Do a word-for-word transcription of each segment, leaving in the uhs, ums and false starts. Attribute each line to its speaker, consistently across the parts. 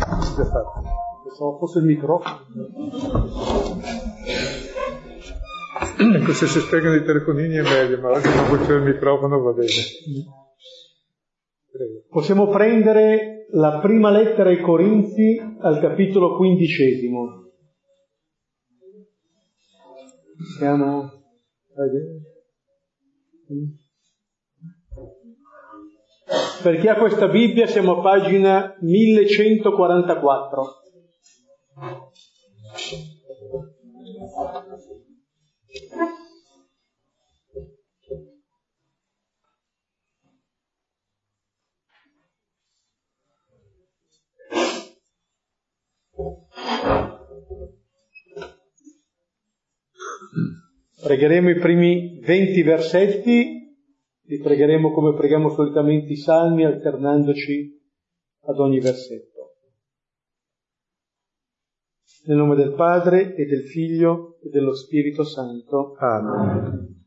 Speaker 1: Pensavo fosse il microfono.
Speaker 2: Ecco, se si spiegano i telefonini è meglio, ma oggi non funziona il microfono, va bene.
Speaker 1: Prego. Possiamo prendere la prima lettera ai Corinzi al capitolo quindicesimo. Siamo... Per chi ha questa Bibbia siamo a pagina millecentoquarantaquattro. Pregheremo i primi venti versetti, li pregheremo come preghiamo solitamente i salmi, alternandoci ad ogni versetto. Nel nome del Padre e del Figlio e dello Spirito Santo.
Speaker 2: Amen.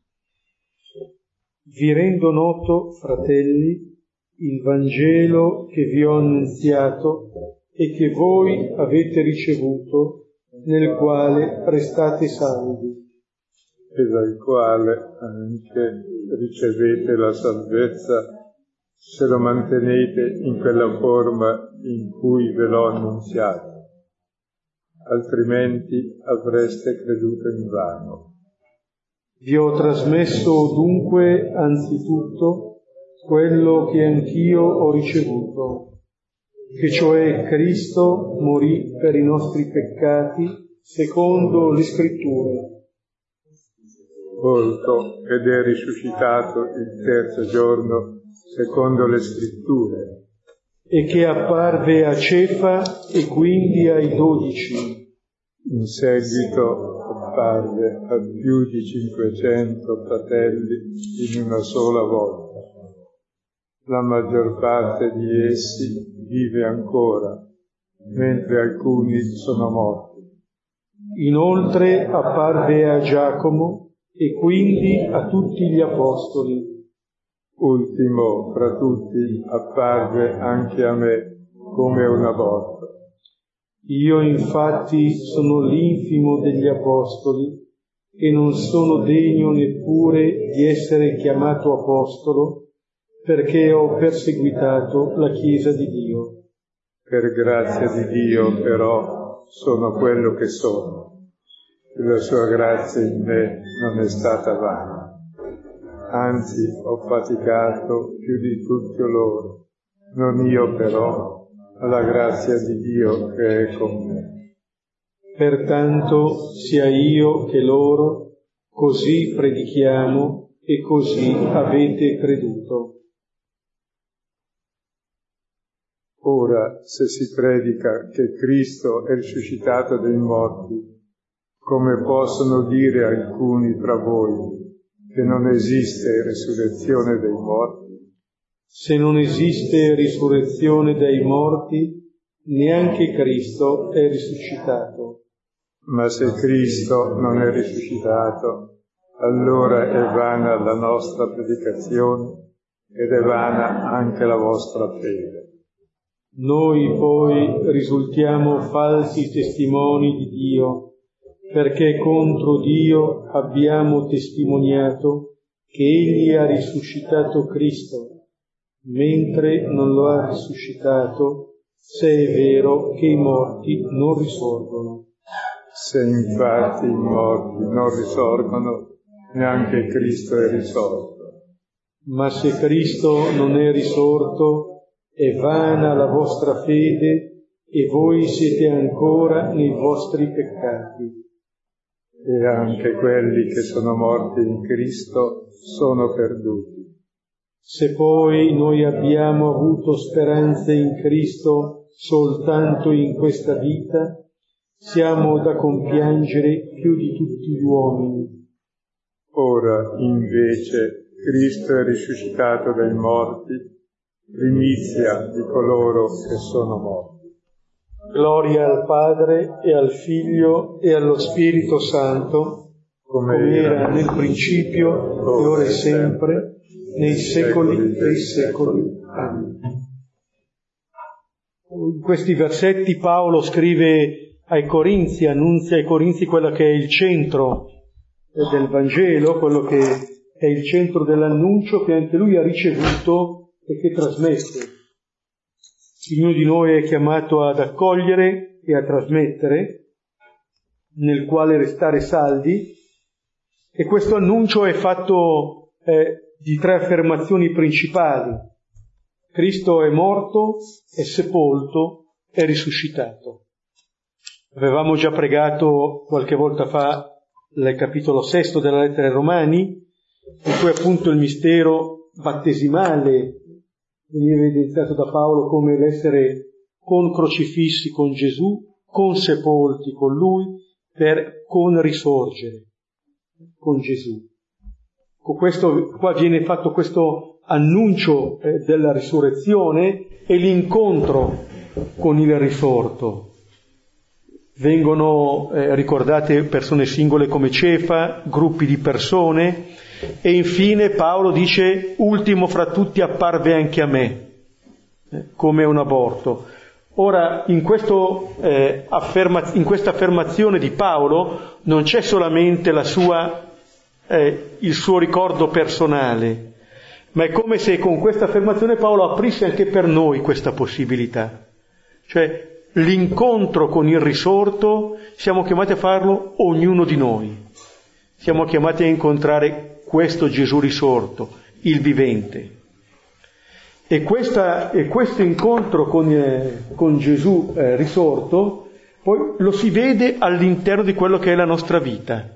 Speaker 1: Vi rendo noto, fratelli, il Vangelo che vi ho annunziato e che voi avete ricevuto, nel quale restate salvi.
Speaker 2: E dal quale anche ricevete la salvezza se lo mantenete in quella forma in cui ve l'ho annunziato, altrimenti avreste creduto invano.
Speaker 1: Vi ho trasmesso dunque anzitutto quello che anch'io ho ricevuto, che cioè Cristo morì per i nostri peccati secondo le Scritture,
Speaker 2: volto ed è risuscitato il terzo giorno secondo le Scritture,
Speaker 1: e che apparve a Cefa e quindi ai dodici.
Speaker 2: In seguito apparve a più di cinquecento fratelli in una sola volta. La maggior parte di essi vive ancora, mentre alcuni sono morti.
Speaker 1: Inoltre apparve a Giacomo e quindi a tutti gli apostoli.
Speaker 2: Ultimo fra tutti apparve anche a me come una volta.
Speaker 1: Io infatti sono l'infimo degli apostoli e non sono degno neppure di essere chiamato apostolo, perché ho perseguitato la Chiesa di Dio.
Speaker 2: Per grazia di Dio però sono quello che sono. E la sua grazia in me non è stata vana. Anzi, ho faticato più di tutti loro, non io però, ma la grazia di Dio che è con me.
Speaker 1: Pertanto, sia io che loro, così predichiamo e così avete creduto.
Speaker 2: Ora, se si predica che Cristo è risuscitato dai morti, come possono dire alcuni tra voi che non esiste risurrezione dei morti?
Speaker 1: Se non esiste risurrezione dai morti, neanche Cristo è risuscitato.
Speaker 2: Ma se Cristo non è risuscitato, allora è vana la nostra predicazione ed è vana anche la vostra fede.
Speaker 1: Noi poi risultiamo falsi testimoni di Dio, perché contro Dio abbiamo testimoniato che Egli ha risuscitato Cristo, mentre non lo ha risuscitato, se è vero che i morti non risorgono.
Speaker 2: Se infatti i morti non risorgono, neanche Cristo è risorto.
Speaker 1: Ma se Cristo non è risorto, è vana la vostra fede e voi siete ancora nei vostri peccati.
Speaker 2: E anche quelli che sono morti in Cristo sono perduti.
Speaker 1: Se poi noi abbiamo avuto speranze in Cristo soltanto in questa vita, siamo da compiangere più di tutti gli uomini.
Speaker 2: Ora, invece, Cristo è risuscitato dai morti, primizia di coloro che sono morti.
Speaker 1: Gloria al Padre e al Figlio e allo Spirito Santo, come era nel principio, e ora e sempre, nei secoli dei secoli. Amen. In questi versetti Paolo scrive ai Corinzi, annunzia ai Corinzi quello che è il centro del Vangelo, quello che è il centro dell'annuncio che anche lui ha ricevuto e che trasmette. Ognuno di noi è chiamato ad accogliere e a trasmettere, nel quale restare saldi, e questo annuncio è fatto eh, di tre affermazioni principali. Cristo è morto, è sepolto, è risuscitato. Avevamo già pregato qualche volta fa il capitolo sesto della lettera ai Romani, in cui appunto il mistero battesimale veniva evidenziato da Paolo come l'essere con crocifissi con Gesù, con sepolti con Lui, per con risorgere con Gesù. Con questo, qua viene fatto questo annuncio eh, della risurrezione e l'incontro con il risorto. Vengono eh, ricordate persone singole come Cefa, gruppi di persone, e infine Paolo dice: ultimo fra tutti apparve anche a me, eh, come un aborto. Ora, in, questo, eh, afferma, in questa affermazione di Paolo non c'è solamente la sua, eh, il suo ricordo personale, ma è come se con questa affermazione Paolo aprisse anche per noi questa possibilità. Cioè, l'incontro con il risorto siamo chiamati a farlo ognuno di noi. Siamo chiamati a incontrare questo Gesù risorto, il vivente. E, questa, e questo incontro con, eh, con Gesù eh, risorto poi lo si vede all'interno di quello che è la nostra vita.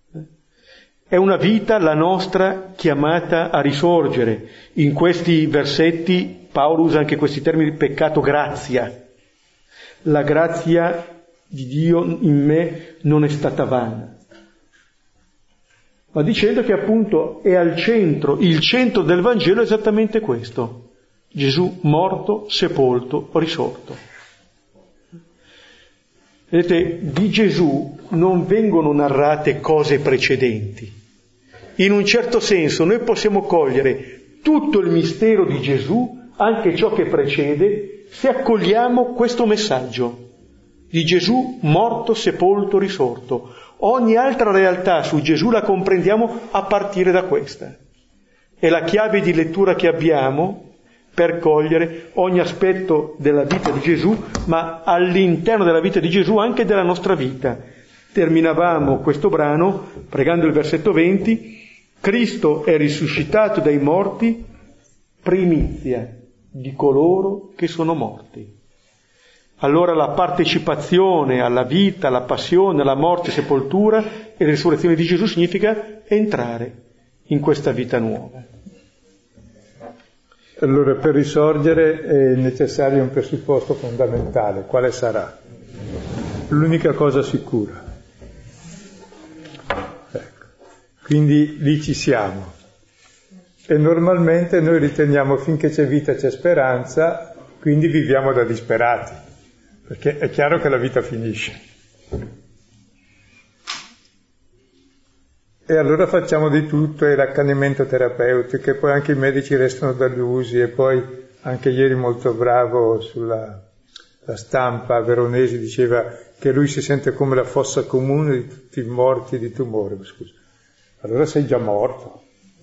Speaker 1: È una vita, la nostra, chiamata a risorgere. In questi versetti Paolo usa anche questi termini: peccato, grazia. La grazia di Dio in me non è stata vana. Ma dicendo che appunto è al centro, il centro del Vangelo è esattamente questo: Gesù morto, sepolto, risorto. Vedete, di Gesù non vengono narrate cose precedenti. In un certo senso noi possiamo cogliere tutto il mistero di Gesù, anche ciò che precede, se accogliamo questo messaggio di Gesù morto, sepolto, risorto. Ogni altra realtà su Gesù la comprendiamo a partire da questa. È la chiave di lettura che abbiamo per cogliere ogni aspetto della vita di Gesù, ma all'interno della vita di Gesù anche della nostra vita. Terminavamo questo brano pregando il versetto venti: Cristo è risuscitato dai morti, primizia di coloro che sono morti. Allora la partecipazione alla vita, alla passione, alla morte, sepoltura e la risurrezione di Gesù significa entrare in questa vita nuova.
Speaker 2: Allora, per risorgere è necessario un presupposto fondamentale. Quale sarà? L'unica cosa sicura. Ecco. Quindi lì ci siamo. E normalmente noi riteniamo finché c'è vita c'è speranza, quindi viviamo da disperati, perché è chiaro che la vita finisce. E allora facciamo di tutto, e l'accanimento terapeutico, e poi anche i medici restano delusi, e poi anche ieri molto bravo sulla la stampa Veronesi diceva che lui si sente come la fossa comune di tutti i morti di tumore. Scusa, allora sei già morto.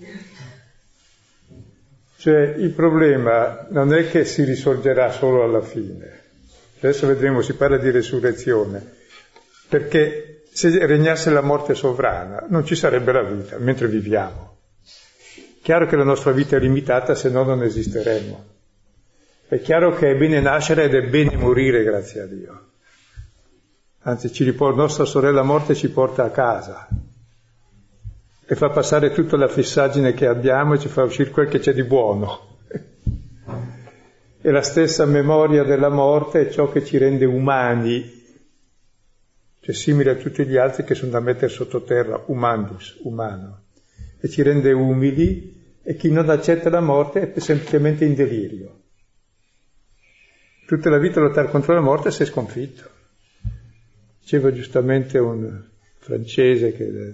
Speaker 2: Cioè il problema non è che si risorgerà solo alla fine, adesso vedremo, si parla di resurrezione, perché se regnasse la morte sovrana non ci sarebbe la vita mentre viviamo. Chiaro che la nostra vita è limitata, se no non esisteremmo. È chiaro che è bene nascere ed è bene morire, grazie a Dio. Anzi, ci riporta, nostra sorella morte ci porta a casa e fa passare tutta la fissaggine che abbiamo e ci fa uscire quel che c'è di buono. E la stessa memoria della morte è ciò che ci rende umani, cioè simile a tutti gli altri che sono da mettere sottoterra, humandus, umano, e ci rende umili, e chi non accetta la morte è semplicemente in delirio. Tutta la vita lottare contro la morte si è sconfitto. Diceva giustamente un francese che i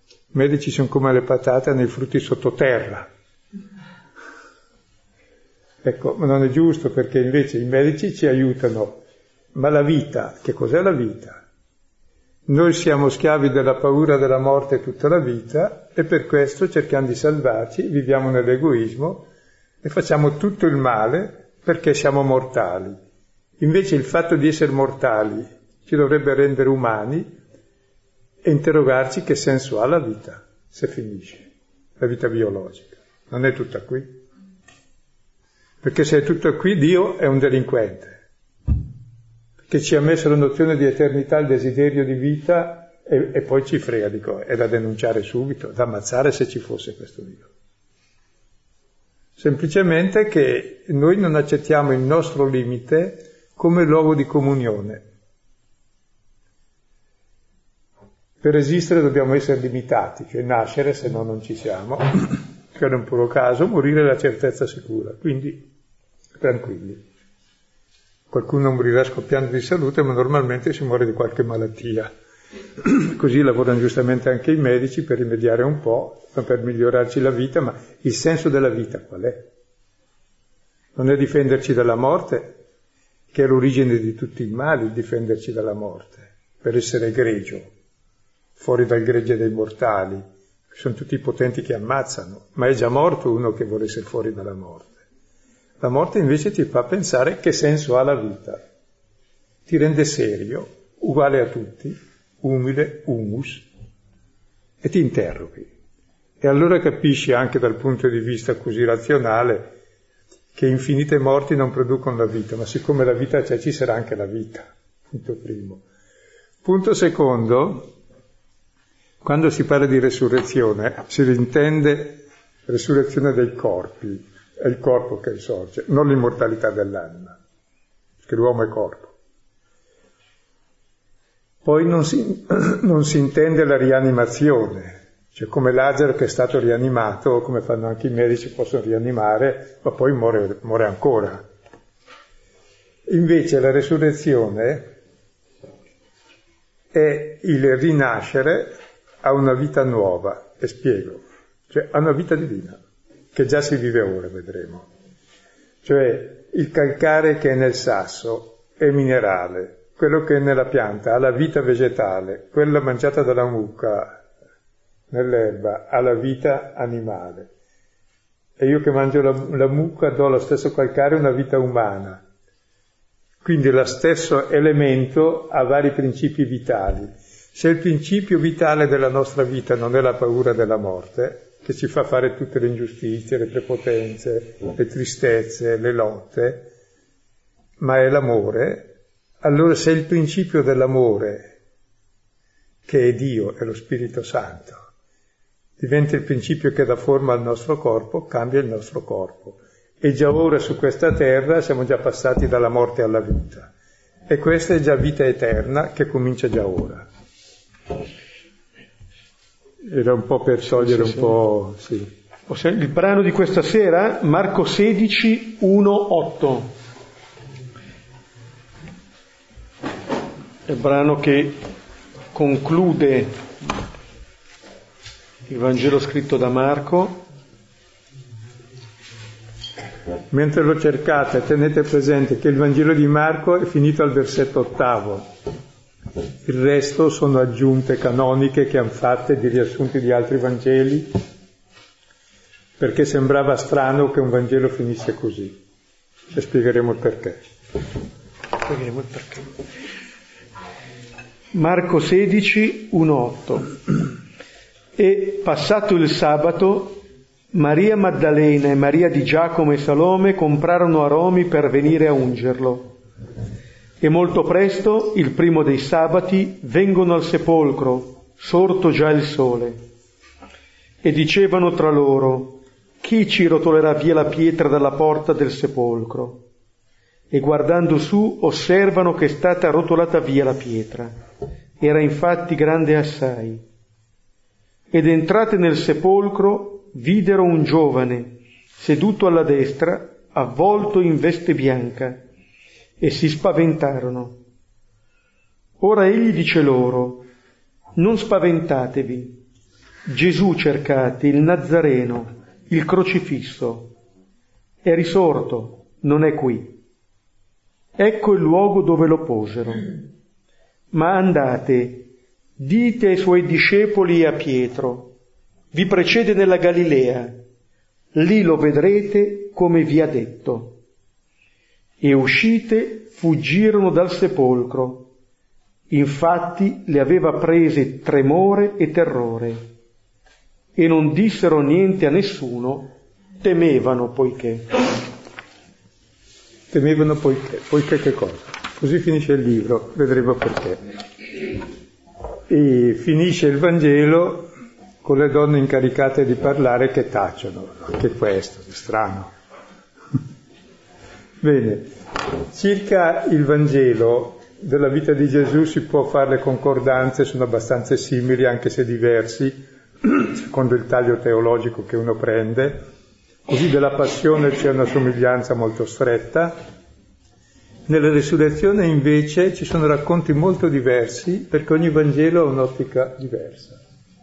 Speaker 2: medici sono come le patate nei frutti sottoterra. Ecco, ma non è giusto, perché invece i medici ci aiutano. Ma la vita, che cos'è la vita? Noi siamo schiavi della paura della morte tutta la vita e per questo, cercando di salvarci, viviamo nell'egoismo e facciamo tutto il male perché siamo mortali. Invece il fatto di essere mortali ci dovrebbe rendere umani e interrogarci che senso ha la vita, se finisce, la vita biologica. Non è tutta qui. Perché se è tutto qui, Dio è un delinquente, che ci ha messo la nozione di eternità, il desiderio di vita, e, e poi ci frega di cose. È da denunciare subito, da ammazzare se ci fosse questo Dio. Semplicemente che noi non accettiamo il nostro limite come luogo di comunione. Per esistere dobbiamo essere limitati, cioè nascere, se no non ci siamo, che è un puro caso, morire è la certezza sicura, quindi tranquilli. Qualcuno morirà scoppiando di salute, ma normalmente si muore di qualche malattia. Così lavorano giustamente anche i medici per rimediare un po', per migliorarci la vita, ma il senso della vita qual è? Non è difenderci dalla morte, che è l'origine di tutti i mali, difenderci dalla morte, per essere egregio, fuori dal gregge dei mortali, sono tutti i potenti che ammazzano, ma è già morto uno che vuole essere fuori dalla morte. La morte invece ti fa pensare che senso ha la vita, ti rende serio, uguale a tutti, umile, humus, e ti interroghi. E allora capisci anche dal punto di vista così razionale che infinite morti non producono la vita, ma siccome la vita c'è, ci sarà anche la vita. Punto primo. Punto secondo, quando si parla di resurrezione, si intende resurrezione dei corpi, è il corpo che risorge, non l'immortalità dell'anima, perché l'uomo è corpo. Poi non si, non si intende la rianimazione, cioè come Lazzaro che è stato rianimato, come fanno anche i medici, possono rianimare, ma poi muore, muore ancora. Invece la resurrezione è il rinascere a una vita nuova, e spiego, cioè a una vita divina, che già si vive ora, vedremo. Cioè il calcare che è nel sasso è minerale, quello che è nella pianta ha la vita vegetale, quella mangiata dalla mucca nell'erba ha la vita animale. E io che mangio la, la mucca do lo stesso calcare una vita umana. Quindi lo stesso elemento ha vari principi vitali. Se il principio vitale della nostra vita non è la paura della morte, che ci fa fare tutte le ingiustizie, le prepotenze, le tristezze, le lotte, ma è l'amore, allora se il principio dell'amore, che è Dio, è lo Spirito Santo, diventa il principio che dà forma al nostro corpo, cambia il nostro corpo. E già ora su questa terra siamo già passati dalla morte alla vita. E questa è già vita eterna che comincia già ora. Era un po' per togliere sì, sì, un po'... Sì.
Speaker 1: Il brano di questa sera, Marco sedici, uno, otto. È il brano che conclude il Vangelo scritto da Marco.
Speaker 2: Mentre lo cercate, tenete presente che il Vangelo di Marco è finito al versetto ottavo. Il resto sono aggiunte canoniche che hanno fatte di riassunti di altri Vangeli, perché sembrava strano che un Vangelo finisse così. E spiegheremo il perché.
Speaker 1: Spiegheremo il perché. Marco sedici, uno, otto. E passato il sabato, Maria Maddalena e Maria di Giacomo e Salome comprarono aromi per venire a ungerlo. E molto presto, il primo dei sabati, vengono al sepolcro, sorto già il sole. E dicevano tra loro: chi ci rotolerà via la pietra dalla porta del sepolcro? E guardando su, osservano che è stata rotolata via la pietra. Era infatti grande assai. Ed entrate nel sepolcro, videro un giovane, seduto alla destra, avvolto in veste bianca, e si spaventarono. Ora egli dice loro: non spaventatevi, Gesù cercate, il Nazareno, il crocifisso. è risorto, non è qui. Ecco il luogo dove lo posero. Ma andate, dite ai suoi discepoli e a Pietro, vi precede nella Galilea, lì lo vedrete come vi ha detto. E uscite, fuggirono dal sepolcro. Infatti le aveva prese tremore e terrore, e non dissero niente a nessuno, temevano poiché.
Speaker 2: Temevano poiché. Poiché che cosa? Così finisce il libro, vedremo perché. E finisce il Vangelo con le donne incaricate di parlare che tacciono. Anche questo, è strano. Bene, circa il Vangelo della vita di Gesù si può fare le concordanze, sono abbastanza simili anche se diversi, secondo il taglio teologico che uno prende. Così della passione c'è una somiglianza molto stretta. Nella resurrezione invece ci sono racconti molto diversi, perché ogni Vangelo ha un'ottica diversa.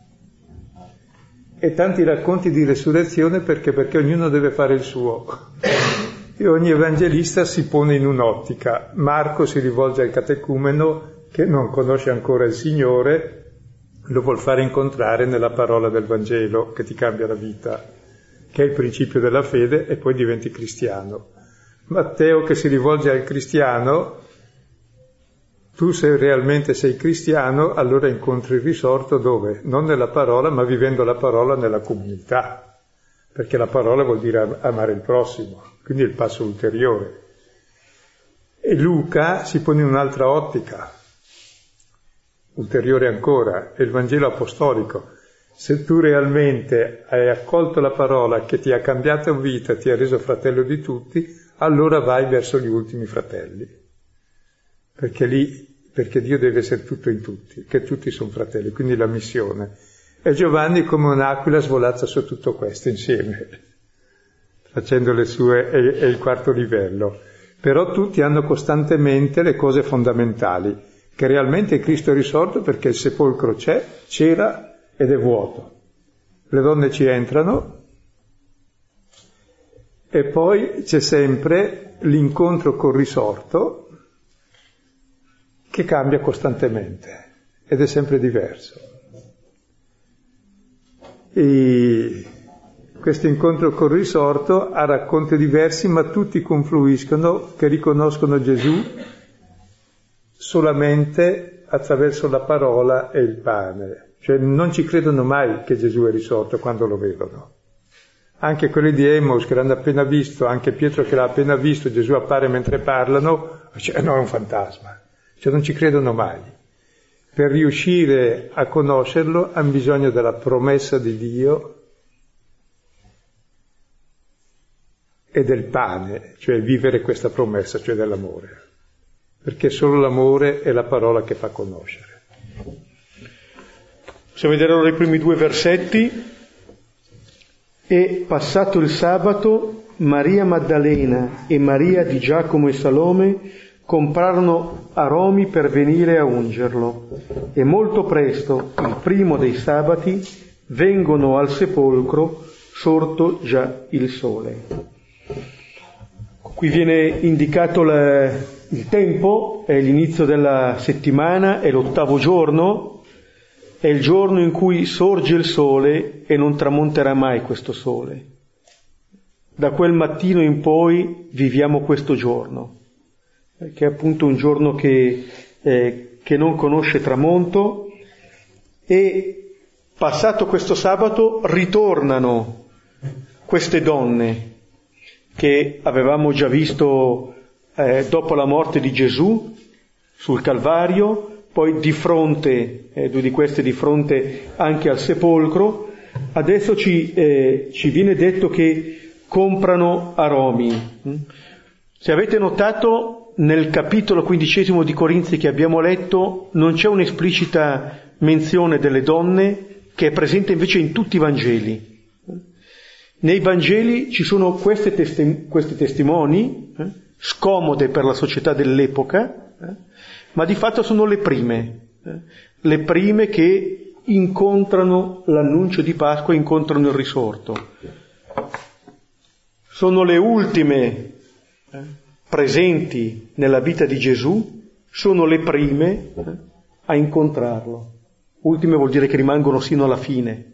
Speaker 2: E tanti racconti di resurrezione perché, perché ognuno deve fare il suo. E ogni evangelista si pone in un'ottica. Marco si rivolge al catecumeno che non conosce ancora il Signore, lo vuol fare incontrare nella parola del Vangelo che ti cambia la vita, che è il principio della fede, e poi diventi cristiano. Matteo che si rivolge al cristiano, tu se realmente sei cristiano, allora incontri il risorto dove? Non nella parola, ma vivendo la parola nella comunità, perché la parola vuol dire amare il prossimo, quindi è il passo ulteriore. E Luca si pone in un'altra ottica, ulteriore ancora, è il Vangelo apostolico. Se tu realmente hai accolto la parola che ti ha cambiato vita, ti ha reso fratello di tutti, allora vai verso gli ultimi fratelli. Perché lì, perché Dio deve essere tutto in tutti, che tutti sono fratelli, quindi la missione. E Giovanni come un'aquila svolazza su tutto questo insieme, facendo le sue, è, è il quarto livello. Però tutti hanno costantemente le cose fondamentali, che realmente Cristo è risorto perché il sepolcro c'è, c'era, ed è vuoto. Le donne ci entrano e poi c'è sempre l'incontro col risorto che cambia costantemente ed è sempre diverso. E questo incontro col risorto ha racconti diversi, ma tutti confluiscono che riconoscono Gesù solamente attraverso la parola e il pane. Cioè non ci credono mai che Gesù è risorto quando lo vedono. Anche quelli di Emmaus che l'hanno appena visto, anche Pietro che l'ha appena visto, Gesù appare mentre parlano, cioè no, è un fantasma. Cioè non ci credono mai. Per riuscire a conoscerlo hanno bisogno della promessa di Dio e del pane, cioè vivere questa promessa, cioè dell'amore. Perché solo l'amore è la parola che fa conoscere.
Speaker 1: Possiamo vedere ora i primi due versetti. E passato il sabato, Maria Maddalena e Maria di Giacomo e Salome comprarono aromi per venire a ungerlo. E molto presto, il primo dei sabati, vengono al sepolcro, sorto già il sole. Qui viene indicato la, il tempo, è l'inizio della settimana, è l'ottavo giorno, è il giorno in cui sorge il sole e non tramonterà mai questo sole. Da quel mattino in poi viviamo questo giorno, che è appunto un giorno che, eh, che non conosce tramonto, e passato questo sabato ritornano queste donne che avevamo già visto eh, dopo la morte di Gesù sul Calvario, poi di fronte, eh, due di queste di fronte anche al sepolcro. Adesso ci, eh, ci viene detto che comprano aromi. Se avete notato, nel capitolo quindicesimo di Corinzi che abbiamo letto non c'è un'esplicita menzione delle donne, che è presente invece in tutti i Vangeli. Nei Vangeli ci sono queste, testi- queste testimoni, eh, scomode per la società dell'epoca, eh, ma di fatto sono le prime, eh, le prime che incontrano l'annuncio di Pasqua, incontrano il risorto. sono le ultime eh, presenti nella vita di Gesù, sono le prime eh, a incontrarlo. Ultime vuol dire che rimangono sino alla fine.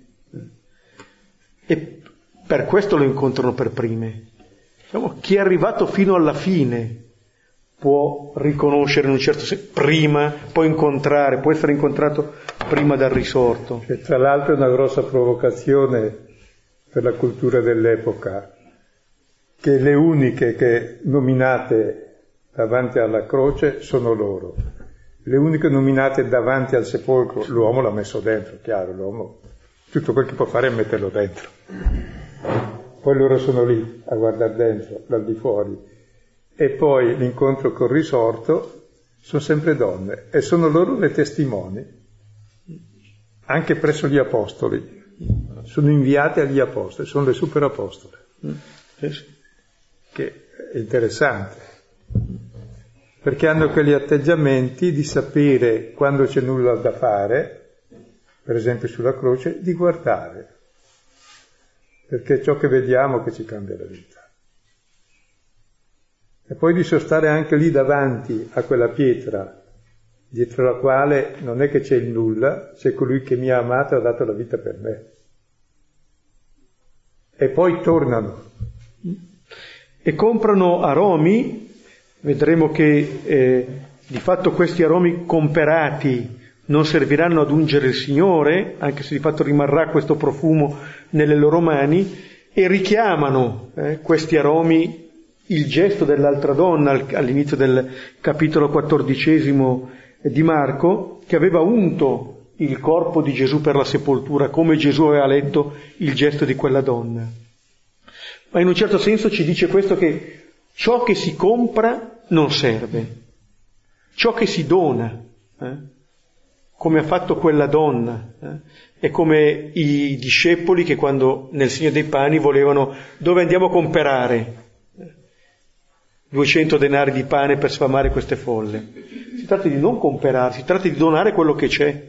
Speaker 1: E per questo lo incontrano per prime. Diciamo, chi è arrivato fino alla fine può riconoscere in un certo senso, prima, può incontrare, può essere incontrato prima del risorto.
Speaker 2: E tra l'altro è una grossa provocazione per la cultura dell'epoca, che le uniche che nominate davanti alla croce sono loro. Le uniche nominate davanti al sepolcro, l'uomo l'ha messo dentro, chiaro, l'uomo tutto quel che può fare è metterlo dentro. Poi loro sono lì a guardare dentro, dal di fuori. E poi l'incontro col risorto sono sempre donne e sono loro le testimoni, anche presso gli apostoli. Sono inviate agli apostoli, sono le super apostole. Che è interessante, perché hanno quegli atteggiamenti di sapere quando c'è nulla da fare, per esempio sulla croce, di guardare, perché è ciò che vediamo che ci cambia la vita. E poi di sostare anche lì davanti a quella pietra, dietro la quale non è che c'è il nulla, c'è colui che mi ha amato e ha dato la vita per me. E poi tornano.
Speaker 1: E comprano aromi, vedremo che eh, di fatto questi aromi comperati non serviranno ad ungere il Signore, anche se di fatto rimarrà questo profumo nelle loro mani, e richiamano eh, questi aromi il gesto dell'altra donna all'inizio del capitolo quattordicesimo di Marco, che aveva unto il corpo di Gesù per la sepoltura, come Gesù aveva letto il gesto di quella donna. Ma in un certo senso ci dice questo, che ciò che si compra non serve, ciò che si dona, eh, come ha fatto quella donna, eh, è come i discepoli che quando nel segno dei pani volevano: dove andiamo a comperare duecento denari di pane per sfamare queste folle? Si tratta di non comperare, si tratta di donare quello che c'è.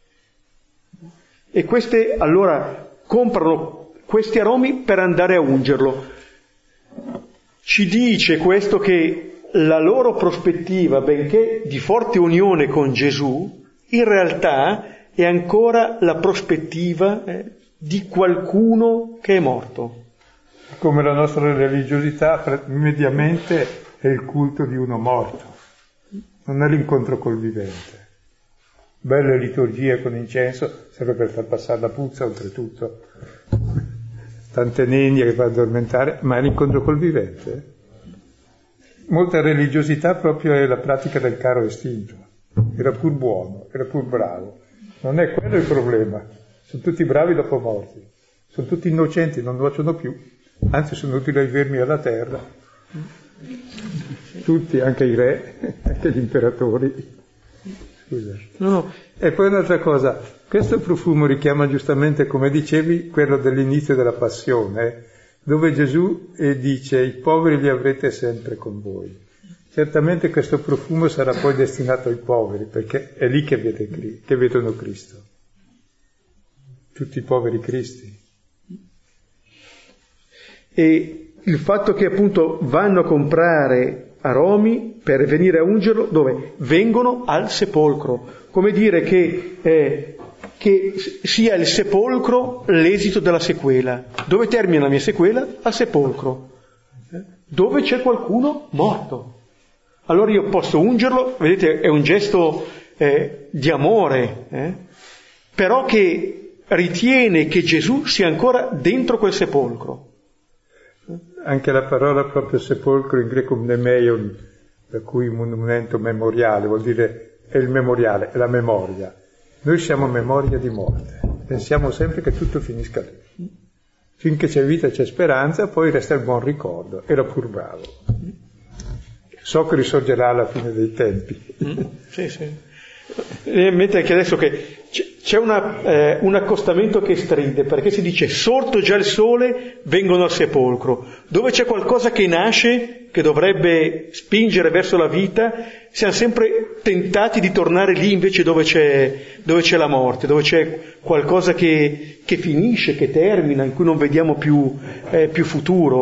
Speaker 1: E queste allora comprano questi aromi per andare a ungerlo. Ci dice questo che la loro prospettiva, benché di forte unione con Gesù, in realtà è ancora la prospettiva eh, di qualcuno che è morto.
Speaker 2: Come la nostra religiosità, mediamente è il culto di uno morto, non è l'incontro col vivente. Belle liturgie con incenso, serve per far passare la puzza, oltretutto. Tante nenie che fa addormentare, ma è l'incontro col vivente. Molta religiosità proprio è la pratica del caro estinto. Era pur buono, era pur bravo. Non è quello il problema. Sono tutti bravi dopo morti. Sono tutti innocenti, non nuociono più. Anzi, sono utili ai vermi alla terra. Tutti, anche i re, anche gli imperatori. Scusa.
Speaker 1: No, no.
Speaker 2: E poi un'altra cosa, questo profumo richiama giustamente, come dicevi, quello dell'inizio della passione, dove Gesù dice: i poveri li avrete sempre con voi. Certamente questo profumo sarà poi destinato ai poveri, perché è lì che, vede, che vedono Cristo. Tutti i poveri cristi.
Speaker 1: E il fatto che appunto vanno a comprare aromi per venire a ungerlo, dove? Vengono al sepolcro. Come dire che, eh, che sia il sepolcro l'esito della sequela. Dove termina la mia sequela? Al sepolcro. Eh? Dove c'è qualcuno morto. Allora io posso ungerlo, vedete, è un gesto eh, di amore, eh? Però che ritiene che Gesù sia ancora dentro quel sepolcro.
Speaker 2: Anche la parola proprio sepolcro in greco mnemeion, per cui monumento memoriale, vuol dire è il memoriale, è la memoria. Noi siamo memoria di morte, pensiamo sempre che tutto finisca lì. Finché c'è vita e c'è speranza, poi resta il buon ricordo, era pur bravo. So che risorgerà alla fine dei tempi.
Speaker 1: Mm, sì, sì. E mentre che adesso che c'è una, eh, un accostamento che stride, perché si dice: sorto già il sole vengono al sepolcro. Dove c'è qualcosa che nasce, che dovrebbe spingere verso la vita, siamo sempre tentati di tornare lì invece dove c'è, dove c'è la morte, dove c'è qualcosa che, che finisce, che termina, in cui non vediamo più, eh, più futuro.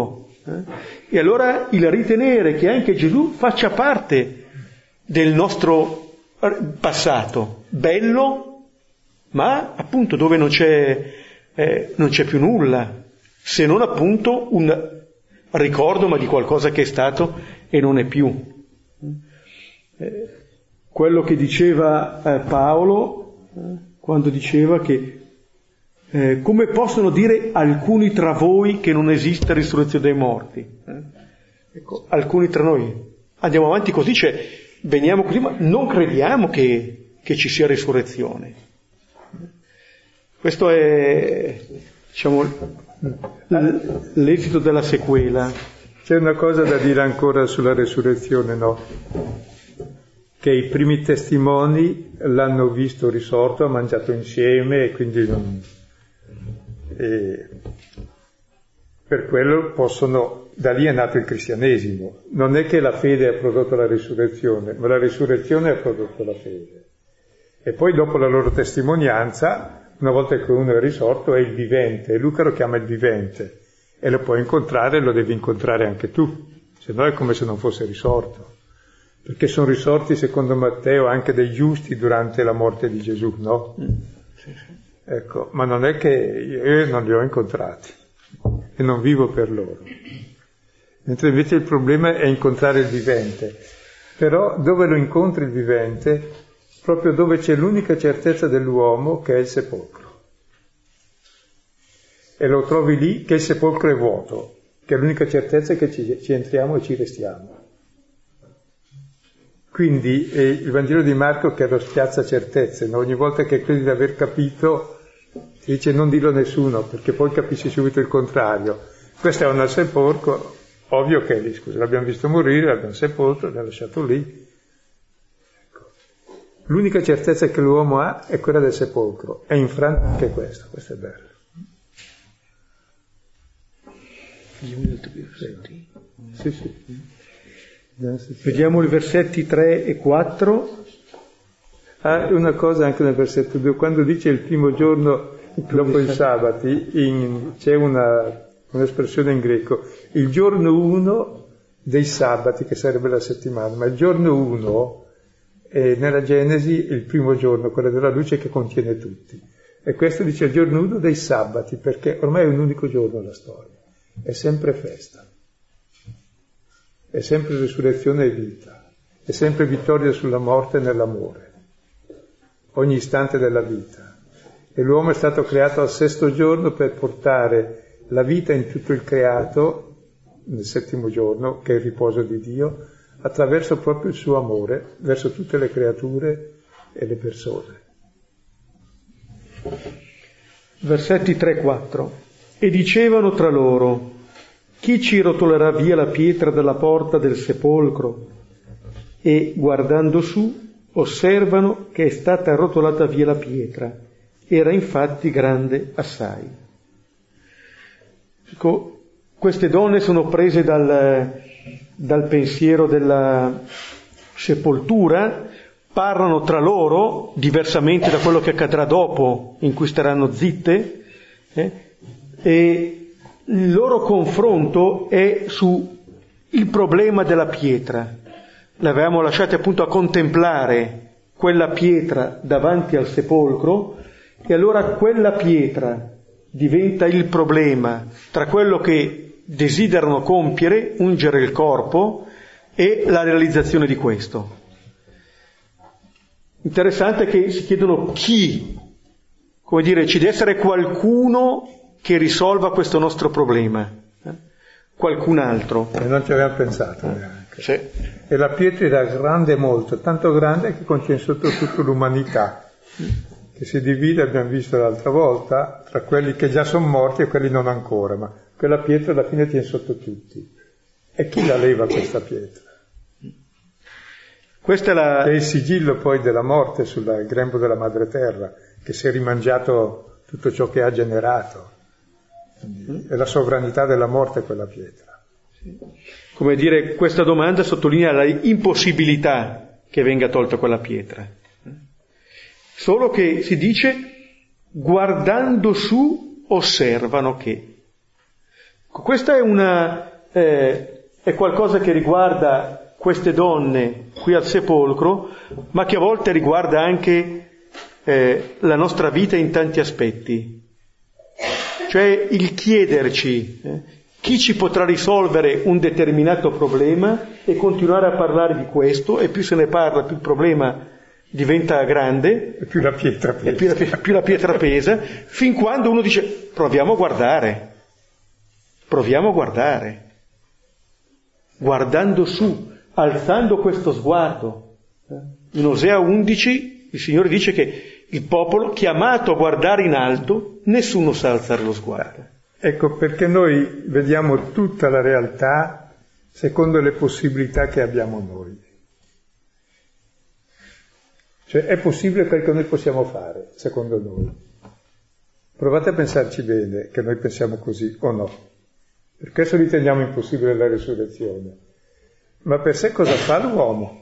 Speaker 1: Eh? E allora il ritenere che anche Gesù faccia parte del nostro passato, bello, ma appunto dove non c'è, eh, non c'è più nulla, se non appunto un ricordo, ma di qualcosa che è stato e non è più. Eh, quello che diceva eh, Paolo, eh, quando diceva che eh, come possono dire alcuni tra voi che non esiste risurrezione dei morti? Eh? Ecco, alcuni tra noi. Andiamo avanti così, cioè, veniamo così, ma non crediamo che, che ci sia risurrezione. Questo è, diciamo, l'esito della sequela.
Speaker 2: C'è una cosa da dire ancora sulla resurrezione, no? Che i primi testimoni l'hanno visto risorto, ha mangiato insieme e quindi non... E per quello possono, da lì è nato il cristianesimo. Non è che la fede ha prodotto la risurrezione, ma la risurrezione ha prodotto la fede. E poi dopo la loro testimonianza, una volta che uno è risorto, è il vivente, e Luca lo chiama il vivente, e lo puoi incontrare e lo devi incontrare anche tu, se no è come se non fosse risorto. Perché sono risorti, secondo Matteo, anche dei giusti durante la morte di Gesù, no? Mm. Sì, sì. Ecco, ma non è che io non li ho incontrati e non vivo per loro. Mentre invece il problema è incontrare il vivente. Però dove lo incontri il vivente? Proprio dove c'è l'unica certezza dell'uomo, che è il sepolcro. E lo trovi lì che il sepolcro è vuoto, che è l'unica certezza che ci, ci entriamo e ci restiamo. Quindi eh, il Vangelo di Marco che lo spiazza certezze, no? Ogni volta che credi di aver capito ti dice non dirlo a nessuno, perché poi capisci subito il contrario. Questo è un sepolcro, ovvio che è lì, scusa, l'abbiamo visto morire, l'abbiamo sepolto, l'abbiamo lasciato lì. Ecco. L'unica certezza che l'uomo ha è quella del sepolcro, è infranto anche questo, questo è bello. Sì, sì.
Speaker 1: Vediamo i versetti tre e quattro.
Speaker 2: Ah, una cosa anche nel versetto due, quando dice il primo giorno dopo il sabati, in, c'è una, un'espressione in greco, il giorno uno dei sabati, che sarebbe la settimana, ma il giorno uno è nella Genesi il primo giorno, quello della luce che contiene tutti. E questo dice il giorno uno dei sabati, perché ormai è un unico giorno la storia, è sempre festa. È sempre risurrezione e vita, è sempre vittoria sulla morte e nell'amore, ogni istante della vita. E l'uomo è stato creato al sesto giorno per portare la vita in tutto il creato, nel settimo giorno, che è il riposo di Dio, attraverso proprio il suo amore verso tutte le creature e le persone.
Speaker 1: Versetti tre e quattro. E dicevano tra loro: chi ci rotolerà via la pietra dalla porta del sepolcro? E guardando su osservano che è stata rotolata via la pietra. Era infatti grande assai. Ecco, queste donne sono prese dal, dal pensiero della sepoltura, parlano tra loro, diversamente da quello che accadrà dopo, in cui staranno zitte, eh, e il loro confronto è su il problema della pietra. L'avevamo lasciati appunto a contemplare quella pietra davanti al sepolcro, e allora quella pietra diventa il problema tra quello che desiderano compiere, ungere il corpo, e la realizzazione di questo. Interessante che si chiedono chi, come dire, ci deve essere qualcuno che risolva questo nostro problema, eh? Qualcun altro.
Speaker 2: E non ci avevamo pensato neanche.
Speaker 1: Sì.
Speaker 2: E la pietra era grande molto, tanto grande che contiene sotto tutta l'umanità, che si divide, abbiamo visto l'altra volta, tra quelli che già sono morti e quelli non ancora, ma quella pietra alla fine tiene sotto tutti. E chi la leva questa pietra?
Speaker 1: Questa è la...
Speaker 2: È il sigillo poi della morte sul grembo della madre terra, che si è rimangiato tutto ciò che ha generato. Quindi è la sovranità della morte quella pietra.
Speaker 1: Sì. Come dire, questa domanda sottolinea la impossibilità che venga tolta quella pietra. Solo che si dice, guardando su, osservano che. Questa è una, eh, è qualcosa che riguarda queste donne qui al sepolcro, ma che a volte riguarda anche eh, la nostra vita in tanti aspetti. Cioè il chiederci eh, chi ci potrà risolvere un determinato problema e continuare a parlare di questo, e più se ne parla più il problema diventa grande,
Speaker 2: e più la pietra pesa,
Speaker 1: e più la, più la pietra pesa, fin quando uno dice proviamo a guardare, proviamo a guardare, guardando su, alzando questo sguardo. In Osea undici il Signore dice che il popolo chiamato a guardare in alto, nessuno sa alzare lo sguardo.
Speaker 2: Ecco perché noi vediamo tutta la realtà secondo le possibilità che abbiamo noi. Cioè è possibile quel che noi possiamo fare, secondo noi. Provate a pensarci bene, che noi pensiamo così o no. Per questo riteniamo impossibile la resurrezione. Ma per sé cosa fa l'uomo?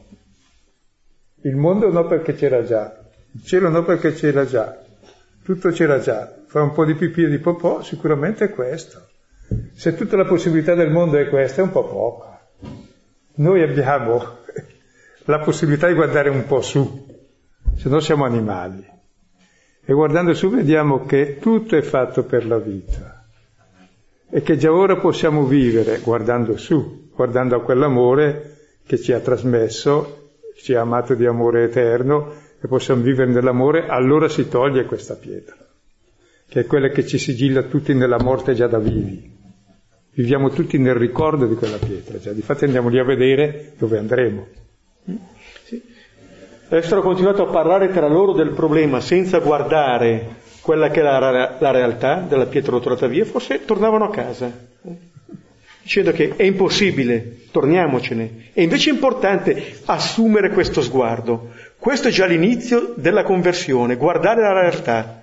Speaker 2: Il mondo no, perché c'era già. Il cielo no, perché c'era già. Tutto c'era già. Fa un po' di pipì e di popò, sicuramente è questo. Se tutta la possibilità del mondo è questa, è un po' poca. Noi abbiamo la possibilità di guardare un po' su, se no siamo animali. E guardando su vediamo che tutto è fatto per la vita e che già ora possiamo vivere guardando su, guardando a quell'amore che ci ha trasmesso, ci ha amato di amore eterno, e possiamo vivere nell'amore. Allora si toglie questa pietra, che è quella che ci sigilla tutti nella morte già da vivi. Viviamo tutti nel ricordo di quella pietra, già. Difatti andiamo lì a vedere dove andremo.
Speaker 1: Sì. Avessero continuato a parlare tra loro del problema senza guardare quella che è la, la realtà della pietra rotolata via, forse tornavano a casa, dicendo che è impossibile, torniamocene. E invece è importante assumere questo sguardo. Questo è già l'inizio della conversione, guardare la realtà.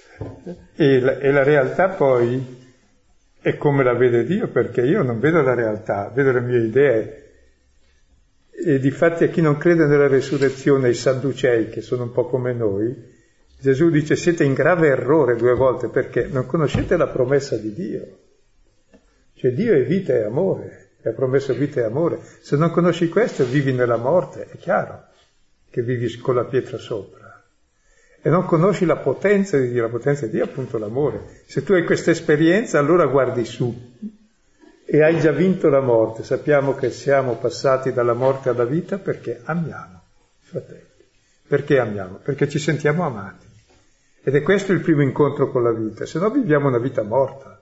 Speaker 2: E la, e la realtà poi è come la vede Dio, perché io non vedo la realtà, vedo le mie idee. E difatti a chi non crede nella resurrezione, i sadducei, che sono un po' come noi, Gesù dice siete in grave errore due volte, perché non conoscete la promessa di Dio. Cioè Dio è vita e amore, e ha promesso vita e amore. Se non conosci questo vivi nella morte, è chiaro che vivi con la pietra sopra. E non conosci la potenza di Dio, la potenza di Dio è appunto l'amore. Se tu hai questa esperienza, allora guardi su e hai già vinto la morte. Sappiamo che siamo passati dalla morte alla vita perché amiamo i fratelli. Perché amiamo? Perché ci sentiamo amati. Ed è questo il primo incontro con la vita, se no viviamo una vita morta.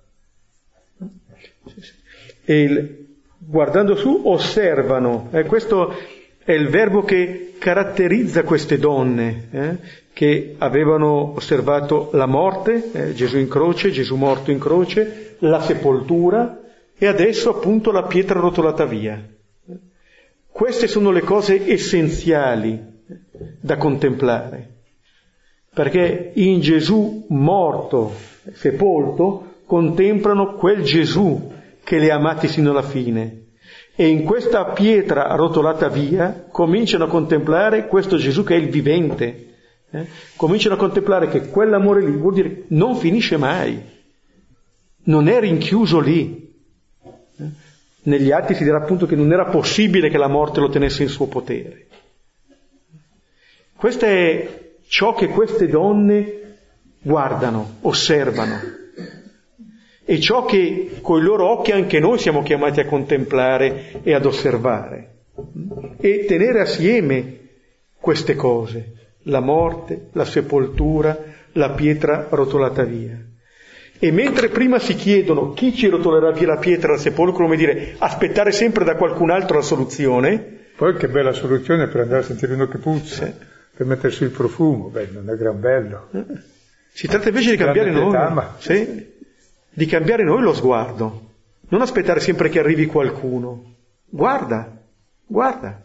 Speaker 1: E il, guardando su osservano, eh, questo è il verbo che caratterizza queste donne, eh, che avevano osservato la morte, eh, Gesù in croce, Gesù morto in croce, la sepoltura e adesso appunto la pietra rotolata via. Queste sono le cose essenziali da contemplare, perché in Gesù morto, sepolto, contemplano quel Gesù che li ha amati sino alla fine. E in questa pietra rotolata via cominciano a contemplare questo Gesù che è il vivente. Eh? Cominciano a contemplare che quell'amore lì vuol dire non finisce mai, non è rinchiuso lì. Eh? Negli Atti si dirà appunto che non era possibile che la morte lo tenesse in suo potere. Questo è ciò che queste donne guardano, osservano. E ciò che coi loro occhi anche noi siamo chiamati a contemplare e ad osservare. E tenere assieme queste cose, la morte, la sepoltura, la pietra rotolata via. E mentre prima si chiedono chi ci rotolerà via la pietra dal sepolcro, come dire, aspettare sempre da qualcun altro la soluzione.
Speaker 2: Poi che bella soluzione per andare a sentire uno che puzza, sì. Per mettersi il profumo, beh, non è gran bello.
Speaker 1: Si tratta invece di cambiare noi,
Speaker 2: pietà,
Speaker 1: sì, di cambiare noi lo sguardo, non aspettare sempre che arrivi qualcuno. Guarda, guarda.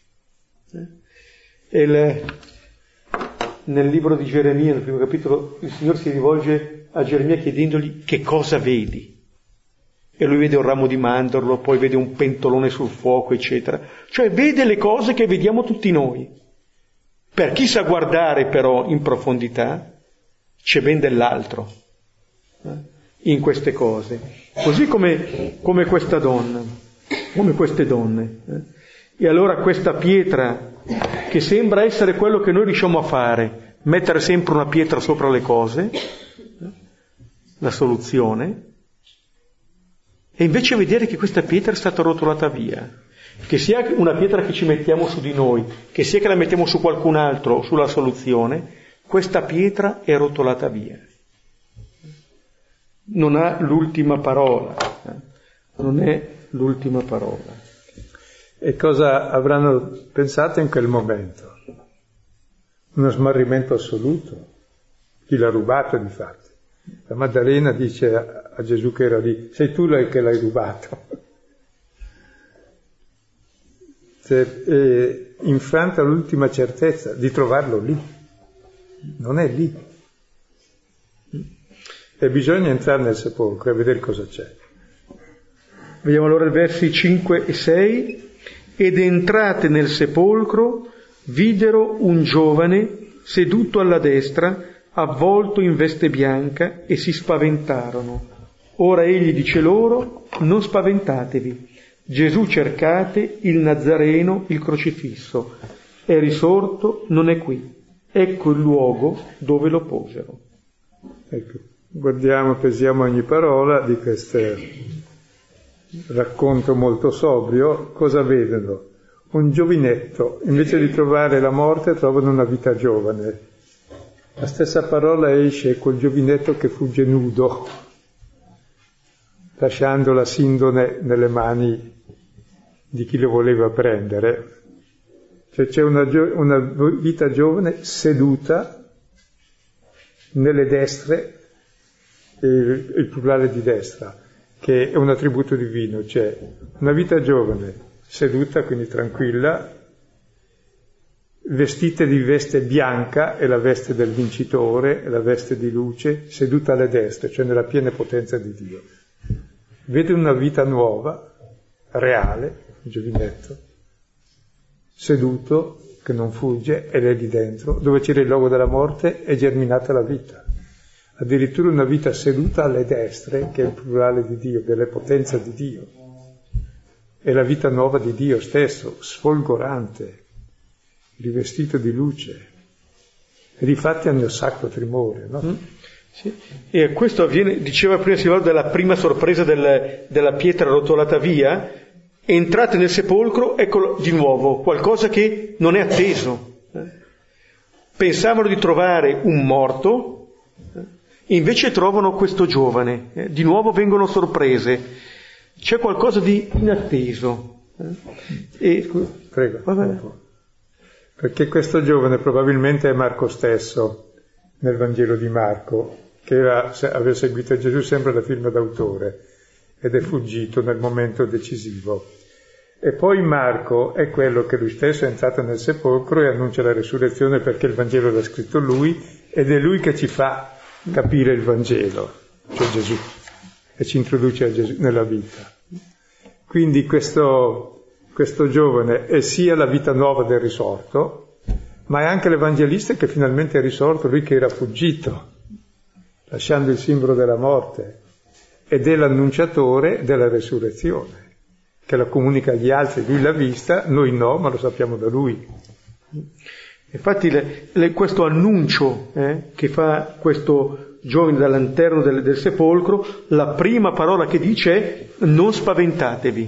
Speaker 1: E il, nel libro di Geremia, nel primo capitolo, il Signore si rivolge a Geremia chiedendogli che cosa vedi. E lui vede un ramo di mandorlo, poi vede un pentolone sul fuoco, eccetera. Cioè vede le cose che vediamo tutti noi. Per chi sa guardare però in profondità, c'è ben dell'altro. in queste cose, così come, come questa donna, come queste donne. Eh? E allora questa pietra, che sembra essere quello che noi riusciamo a fare, mettere sempre una pietra sopra le cose, eh? la soluzione, e invece vedere che questa pietra è stata rotolata via, che sia una pietra che ci mettiamo su di noi, che sia che la mettiamo su qualcun altro, sulla soluzione, questa pietra è rotolata via. Non ha l'ultima parola, non è l'ultima parola.
Speaker 2: E cosa avranno pensato in quel momento? Uno smarrimento assoluto. Chi l'ha rubato, difatti? La Maddalena dice a, a Gesù che era lì: sei tu lei che l'hai rubato. Cioè, è infranta l'ultima certezza di trovarlo lì. Non è lì. E bisogna entrare nel sepolcro e vedere cosa c'è.
Speaker 1: Vediamo allora i versi cinque e sei. Ed entrate nel sepolcro, videro un giovane seduto alla destra, avvolto in veste bianca, e si spaventarono. Ora egli dice loro: non spaventatevi, Gesù cercate, il Nazareno, il crocifisso. È risorto, non è qui. Ecco il luogo dove lo posero.
Speaker 2: Ecco, guardiamo, pesiamo ogni parola di questo racconto molto sobrio. Cosa vedono? Un giovinetto, invece di trovare la morte trovano una vita giovane. La stessa parola esce col giovinetto che fugge nudo, lasciando la sindone nelle mani di chi lo voleva prendere. Cioè c'è una, gio- una vita giovane seduta nelle destre, il, il plurale di destra, che è un attributo divino, cioè una vita giovane, seduta, quindi tranquilla, vestita di veste bianca, è la veste del vincitore, è la veste di luce, seduta alle destre, cioè nella piena potenza di Dio. Vede una vita nuova, reale, un giovinetto, seduto, che non fugge, ed è lì dentro, dove c'era il luogo della morte, è germinata la vita. Addirittura una vita seduta alle destre, che è il plurale di Dio, delle potenze di Dio. È la vita nuova di Dio stesso, sfolgorante, rivestito di luce. E difatti hanno sacro tremore, no?
Speaker 1: Mm. Sì. E questo avviene, diceva prima Silvano, della prima sorpresa del, della pietra rotolata via. Entrate nel sepolcro, eccolo di nuovo, qualcosa che non è atteso. Pensavano di trovare un morto, invece trovano questo giovane, eh, di nuovo vengono sorprese, c'è qualcosa di inatteso. Eh? E...
Speaker 2: Prego. Vabbè. Perché questo giovane probabilmente è Marco stesso, nel Vangelo di Marco, che era, aveva seguito Gesù sempre da film d'autore ed è fuggito nel momento decisivo. E poi Marco è quello che lui stesso è entrato nel sepolcro e annuncia la resurrezione, perché il Vangelo l'ha scritto lui, ed è lui che ci fa capire il Vangelo, cioè Gesù, e ci introduce a Gesù nella vita. Quindi questo, questo giovane è sia la vita nuova del risorto, ma è anche l'Evangelista che finalmente è risorto, lui che era fuggito, lasciando il simbolo della morte, ed è l'annunciatore della resurrezione, che la comunica agli altri. Lui l'ha vista, noi no, ma lo sappiamo da lui.
Speaker 1: Infatti le, le, questo annuncio eh, che fa questo giovane dall'interno del, del sepolcro, la prima parola che dice è: non spaventatevi.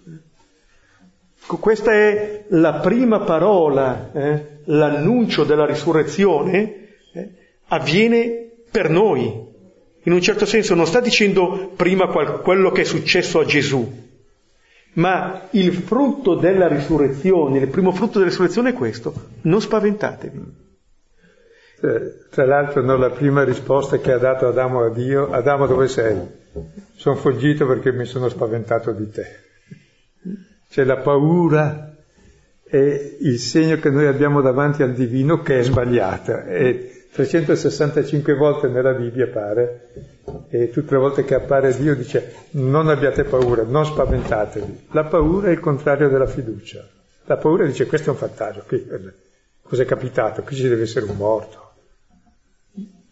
Speaker 1: Questa è la prima parola, eh, l'annuncio della risurrezione eh, avviene per noi. In un certo senso non sta dicendo prima qual, quello che è successo a Gesù, ma il frutto della risurrezione, il primo frutto della risurrezione è questo: non spaventatevi.
Speaker 2: Tra l'altro, no, la prima risposta che ha dato Adamo a Dio: Adamo, dove sei? Sono fuggito perché mi sono spaventato di te. Cioè la paura è il segno che noi abbiamo davanti al divino, che è sbagliata. E trecentosessantacinque volte nella Bibbia appare, e tutte le volte che appare Dio dice: non abbiate paura, non spaventatevi. La paura è il contrario della fiducia. La paura dice: questo è un fantasma, qui, cos'è capitato? Qui ci deve essere un morto.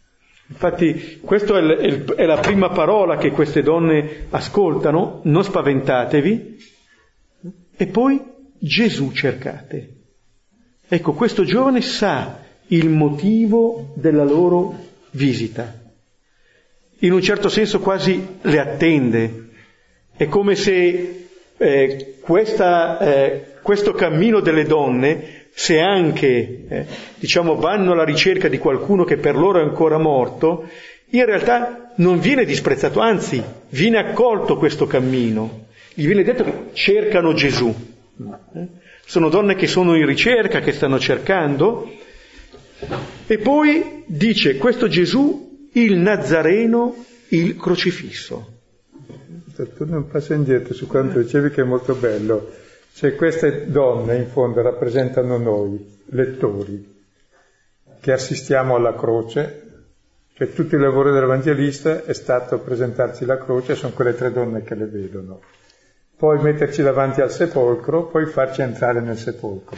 Speaker 1: Infatti questa è, è, è la prima parola che queste donne ascoltano, non spaventatevi, e poi Gesù cercate. Ecco, questo giovane sa il motivo della loro visita. In un certo senso quasi le attende. È come se eh, questa, eh, questo cammino delle donne, se anche eh, diciamo vanno alla ricerca di qualcuno che per loro è ancora morto, in realtà non viene disprezzato, anzi viene accolto questo cammino. Gli viene detto che cercano Gesù. Eh? Sono donne che sono in ricerca, che stanno cercando. E poi dice questo Gesù, il Nazareno, il crocifisso.
Speaker 2: Torno un passo indietro su quanto dicevi, che è molto bello. Cioè queste donne in fondo rappresentano noi, lettori, che assistiamo alla croce. Cioè tutto il lavoro dell'Evangelista è stato presentarci la croce, sono quelle tre donne che le vedono. Poi metterci davanti al sepolcro, poi farci entrare nel sepolcro.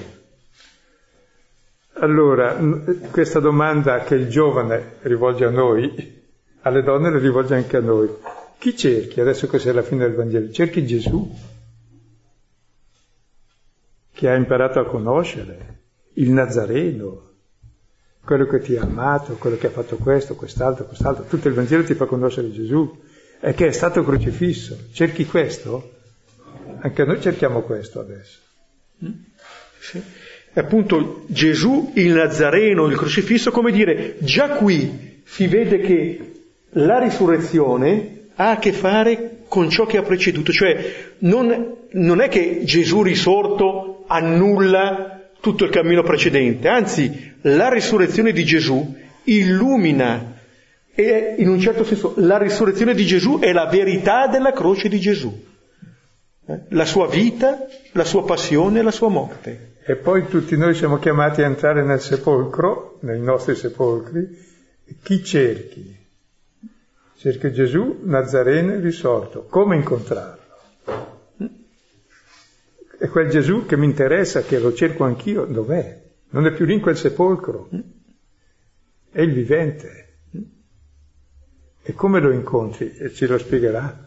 Speaker 2: Allora, questa domanda che il giovane rivolge a noi, alle donne le rivolge anche a noi. Chi cerchi? Adesso che sei alla fine del Vangelo, cerchi Gesù, che hai imparato a conoscere, il Nazareno, quello che ti ha amato, quello che ha fatto questo, quest'altro, quest'altro. Tutto il Vangelo ti fa conoscere Gesù, e che è stato crocifisso. Cerchi questo? Anche noi cerchiamo questo adesso.
Speaker 1: Sì. E appunto Gesù, il Nazareno, il crocifisso, come dire, già qui si vede che la risurrezione ha a che fare con ciò che ha preceduto, cioè non, non è che Gesù risorto annulla tutto il cammino precedente, anzi la risurrezione di Gesù illumina, e in un certo senso la risurrezione di Gesù è la verità della croce di Gesù, eh? La sua vita, la sua passione, la sua morte.
Speaker 2: E poi tutti noi siamo chiamati a entrare nel sepolcro, nei nostri sepolcri. Chi cerchi? Cerchi Gesù, Nazareno e risorto. Come incontrarlo? È quel Gesù che mi interessa, che lo cerco anch'io, dov'è? Non è più lì in quel sepolcro. È il vivente. E come lo incontri? E ce lo spiegherà.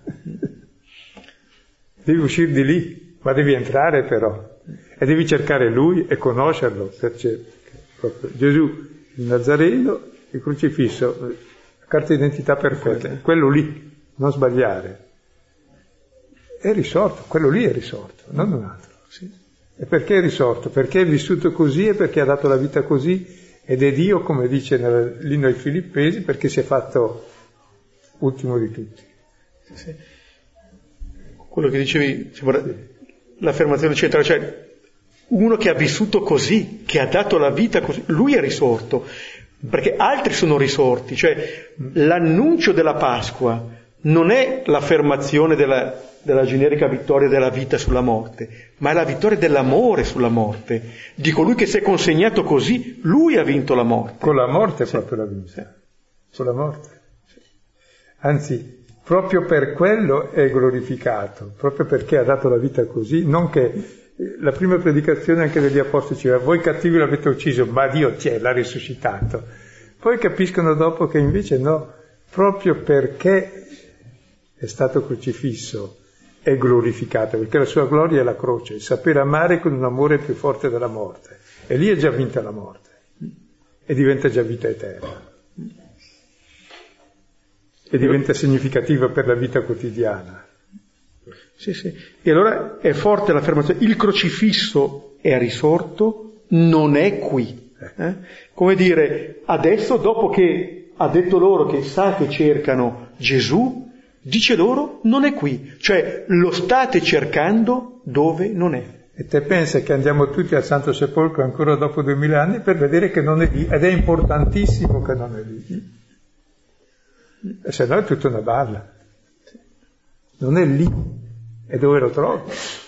Speaker 2: Devi uscire di lì, ma devi entrare però. E devi cercare Lui e conoscerlo. Perché Gesù, il Nazareno, il crocifisso, la carta d'identità perfetta, quello lì, non sbagliare. È risorto, quello lì è risorto, non un altro. Sì. E perché è risorto? Perché è vissuto così e perché ha dato la vita così, ed è Dio, come dice nell'inno ai Filippesi, perché si è fatto ultimo di tutti.
Speaker 1: Sì, sì. Quello che dicevi, l'affermazione centrale, cioè uno che ha vissuto così, che ha dato la vita così, lui è risorto, perché altri sono risorti, cioè l'annuncio della Pasqua non è l'affermazione della, della generica vittoria della vita sulla morte, ma è la vittoria dell'amore sulla morte, di colui che si è consegnato così, lui ha vinto la morte.
Speaker 2: Con la morte
Speaker 1: sì.
Speaker 2: proprio l'ha vinta, sì. Con la morte. Sì. Anzi, proprio per quello è glorificato, proprio perché ha dato la vita così, non che la prima predicazione anche degli apostoli diceva voi cattivi l'avete ucciso, ma Dio c'è, l'ha risuscitato. Poi capiscono dopo che invece no, proprio perché è stato crocifisso è glorificato, perché la sua gloria è la croce, il sapere amare con un amore più forte della morte. E lì è già vinta la morte e diventa già vita eterna. E diventa significativa per la vita quotidiana.
Speaker 1: Sì, sì. E allora è forte l'affermazione, il crocifisso è risorto, non è qui. Eh? Come dire, adesso dopo che ha detto loro che sa che cercano Gesù, dice loro non è qui, cioè lo state cercando dove non è.
Speaker 2: E te pensa che andiamo tutti al Santo Sepolcro ancora dopo duemila anni per vedere che non è lì, ed è importantissimo che non è lì. E se no è tutta una balla. Non è lì, è dove lo trovi.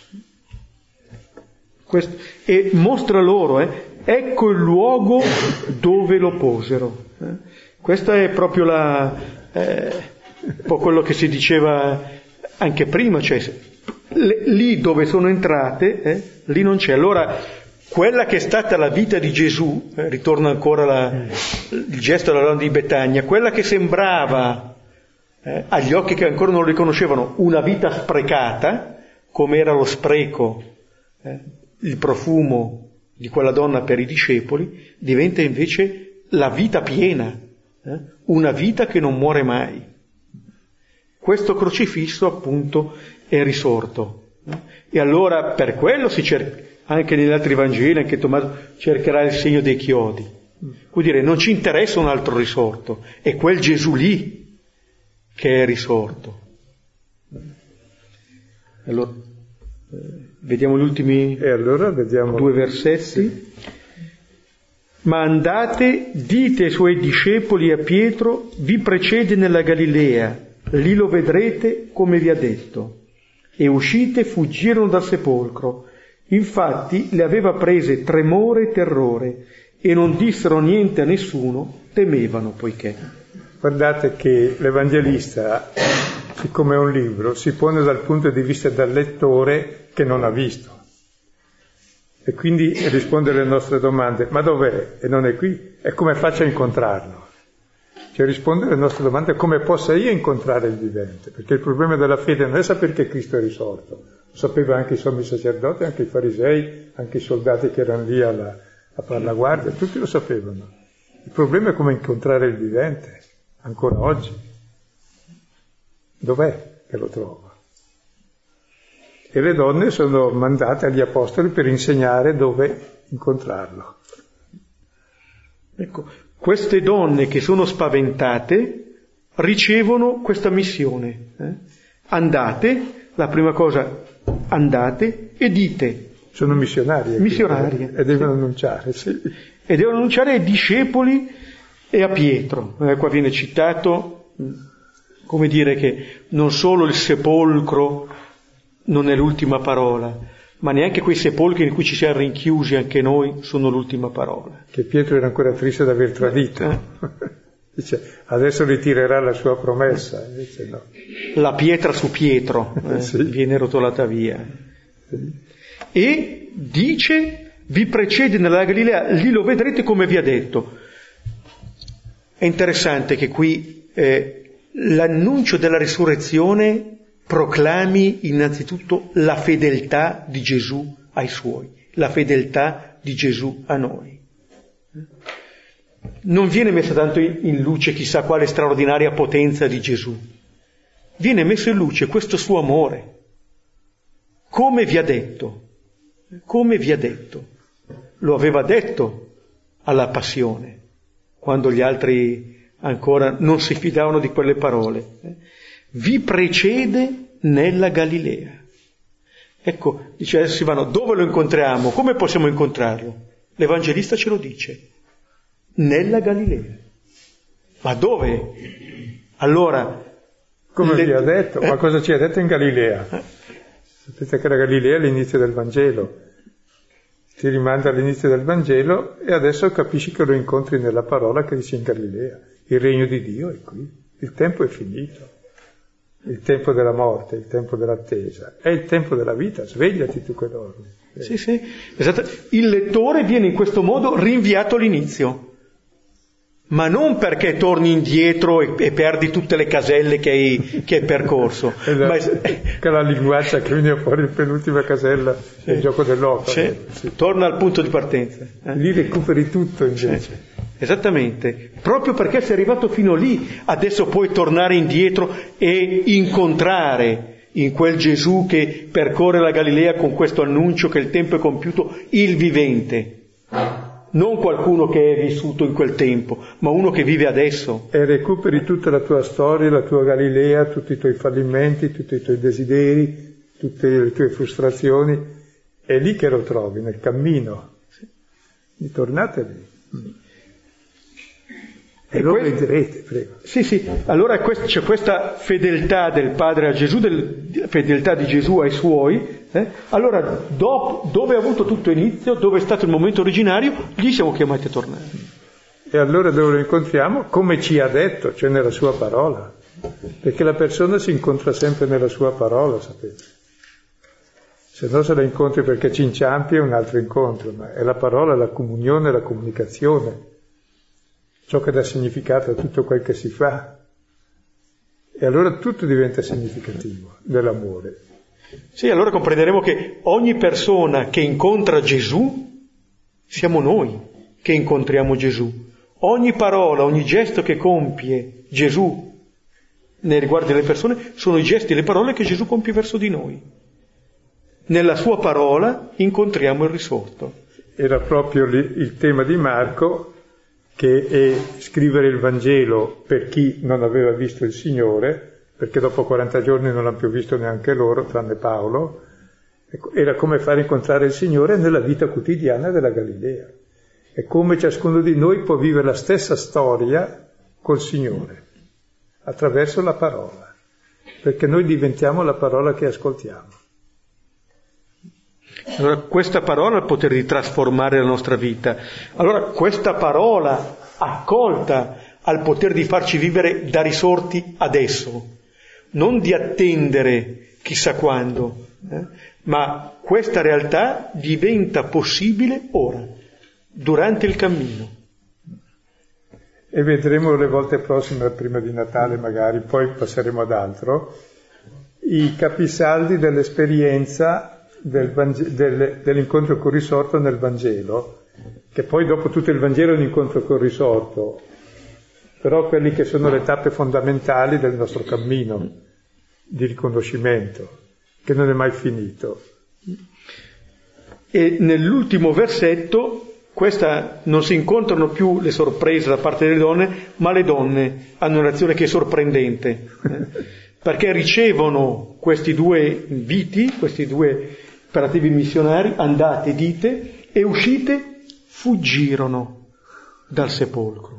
Speaker 1: Questo, e mostra loro, eh, ecco il luogo dove lo posero. Eh. Questa è proprio la, eh, un po' quello che si diceva anche prima, cioè le, lì dove sono entrate, eh, lì non c'è. Allora quella che è stata la vita di Gesù, eh, ritorna ancora la, il gesto della donna di Betania, quella che sembrava eh, agli occhi che ancora non lo riconoscevano una vita sprecata, come era lo spreco, eh, il profumo di quella donna per i discepoli, diventa invece la vita piena, eh, una vita che non muore mai. Questo crocifisso appunto è risorto. E allora per quello si cerca, anche negli altri Vangeli, anche Tommaso cercherà il segno dei chiodi. Vuol dire, non ci interessa un altro risorto, è quel Gesù lì che è risorto. Allora, eh, vediamo gli ultimi
Speaker 2: e allora vediamo
Speaker 1: due versetti. Ma andate, dite ai suoi discepoli e a Pietro, vi precede nella Galilea, lì lo vedrete come vi ha detto. E uscite fuggirono dal sepolcro. Infatti le aveva prese tremore e terrore e non dissero niente a nessuno, temevano poiché.
Speaker 2: Guardate che l'Evangelista, siccome è un libro, si pone dal punto di vista del lettore che non ha visto. E quindi risponde alle nostre domande, ma dov'è? E non è qui? E come faccio a incontrarlo? Cioè risponde alle nostre domande come possa io incontrare il vivente, perché il problema della fede non è sapere che Cristo è risorto, lo sapeva anche i sommi sacerdoti, anche i farisei, anche i soldati che erano lì alla, a fare la guardia, tutti lo sapevano. Il problema è come incontrare il vivente, ancora oggi. Dov'è che lo trova? E le donne sono mandate agli apostoli per insegnare dove incontrarlo.
Speaker 1: Ecco, queste donne che sono spaventate ricevono questa missione. Eh? Andate, la prima cosa, andate e dite.
Speaker 2: Sono missionarie.
Speaker 1: Missionarie.
Speaker 2: E devono sì. annunciare, sì.
Speaker 1: E devono annunciare ai discepoli e a Pietro. Eh, qua viene citato, come dire, che non solo il sepolcro non è l'ultima parola, ma neanche quei sepolcri in cui ci siamo rinchiusi anche noi sono l'ultima parola.
Speaker 2: Che Pietro era ancora triste di aver tradito. Eh. Dice, adesso ritirerà la sua promessa. Invece no.
Speaker 1: La pietra su Pietro eh,
Speaker 2: sì.
Speaker 1: viene rotolata via. Sì. E dice, vi precede nella Galilea, lì lo vedrete come vi ha detto. È interessante che qui eh, l'annuncio della risurrezione proclami innanzitutto la fedeltà di Gesù ai suoi, la fedeltà di Gesù a noi. Non viene messa tanto in luce chissà quale straordinaria potenza di Gesù, viene messo in luce questo suo amore, come vi ha detto, come vi ha detto, lo aveva detto alla passione, quando gli altri ancora non si fidavano di quelle parole. Vi precede nella Galilea. Ecco, dice adesso Silvano, dove lo incontriamo? Come possiamo incontrarlo? L'Evangelista ce lo dice. Nella Galilea. Ma dove? Allora...
Speaker 2: Come
Speaker 1: le...
Speaker 2: vi ha detto? Ma cosa ci ha detto in Galilea? Eh? Sapete che la Galilea è l'inizio del Vangelo. Ti rimanda all'inizio del Vangelo e adesso capisci che lo incontri nella parola che dice in Galilea. Il regno di Dio è qui. Il tempo è finito. Il tempo della morte, il tempo dell'attesa, è il tempo della vita, svegliati tu che dormi.
Speaker 1: Sì, sì, esatto. Il lettore viene in questo modo rinviato all'inizio, ma non perché torni indietro e, e perdi tutte le caselle che hai, che hai percorso.
Speaker 2: la,
Speaker 1: ma...
Speaker 2: che la linguaccia che viene fuori in penultima casella sì. È il gioco dell'opera.
Speaker 1: Sì. Sì. Torna al punto di partenza. Eh?
Speaker 2: Lì recuperi tutto invece.
Speaker 1: Sì. Esattamente, proprio perché sei arrivato fino lì, adesso puoi tornare indietro e incontrare in quel Gesù che percorre la Galilea con questo annuncio che il tempo è compiuto, il vivente, non qualcuno che è vissuto in quel tempo, ma uno che vive adesso.
Speaker 2: E recuperi tutta la tua storia, la tua Galilea, tutti i tuoi fallimenti, tutti i tuoi desideri, tutte le tue frustrazioni, è lì che lo trovi, nel cammino. Ritornate lì. E lo questo, vedrete, prego.
Speaker 1: Sì, sì, allora c'è questa fedeltà del Padre a Gesù, del, fedeltà di Gesù ai Suoi, eh? Allora dopo, dove ha avuto tutto inizio, dove è stato il momento originario, lì siamo chiamati a tornare.
Speaker 2: E allora dove lo incontriamo? Come ci ha detto, cioè nella Sua parola, perché la persona si incontra sempre nella Sua parola, sapete. Se no se la incontri perché ci inciampi è un altro incontro, ma è la parola, la comunione, la comunicazione, ciò che dà significato a tutto quel che si fa. E allora tutto diventa significativo nell'amore.
Speaker 1: Sì, allora comprenderemo che ogni persona che incontra Gesù siamo noi che incontriamo Gesù. Ogni parola, ogni gesto che compie Gesù nei riguardi delle persone sono i gesti e le parole che Gesù compie verso di noi. Nella sua parola incontriamo il risorto.
Speaker 2: Era proprio lì il tema di Marco, che è scrivere il Vangelo per chi non aveva visto il Signore, perché dopo quaranta giorni non l'hanno più visto neanche loro, tranne Paolo. Era come far incontrare il Signore nella vita quotidiana della Galilea. È come ciascuno di noi può vivere la stessa storia col Signore, attraverso la parola, perché noi diventiamo la parola che ascoltiamo.
Speaker 1: Allora questa parola ha il potere di trasformare la nostra vita. Allora questa parola accolta ha il potere di farci vivere da risorti adesso, non di attendere chissà quando, eh? Ma questa realtà diventa possibile ora, durante il cammino.
Speaker 2: E vedremo le volte prossime, prima di Natale magari, poi passeremo ad altro, i capisaldi dell'esperienza Del Vangelo, del, dell'incontro col risorto nel Vangelo, che poi dopo tutto il Vangelo è un incontro col risorto, però quelli che sono le tappe fondamentali del nostro cammino di riconoscimento, che non è mai finito.
Speaker 1: E nell'ultimo versetto, questa non si incontrano più le sorprese da parte delle donne, ma le donne hanno un'azione che è sorprendente, eh? Perché ricevono questi due inviti, questi due imperativi missionari, andate, dite, e uscite, fuggirono dal sepolcro,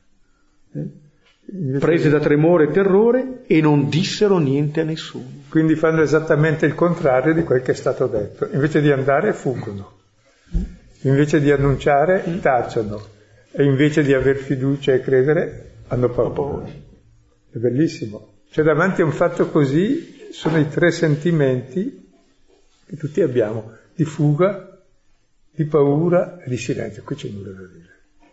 Speaker 1: eh? Prese da tremore e terrore, e non dissero niente a nessuno.
Speaker 2: Quindi fanno esattamente il contrario di quel che è stato detto. Invece di andare, fuggono. Invece di annunciare, tacciono. E invece di aver fiducia e credere, hanno paura. È bellissimo. Cioè davanti a un fatto così sono i tre sentimenti che tutti abbiamo, di fuga, di paura e di silenzio. Qui c'è nulla da dire.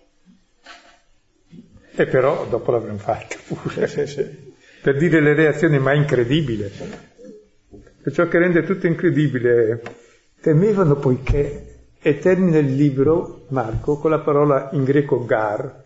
Speaker 2: E però dopo l'avremo fatto pure, sì, sì. Per dire le reazioni, ma incredibile. E ciò che rende tutto incredibile, temevano poiché, e termina il libro, Marco, con la parola in greco gar,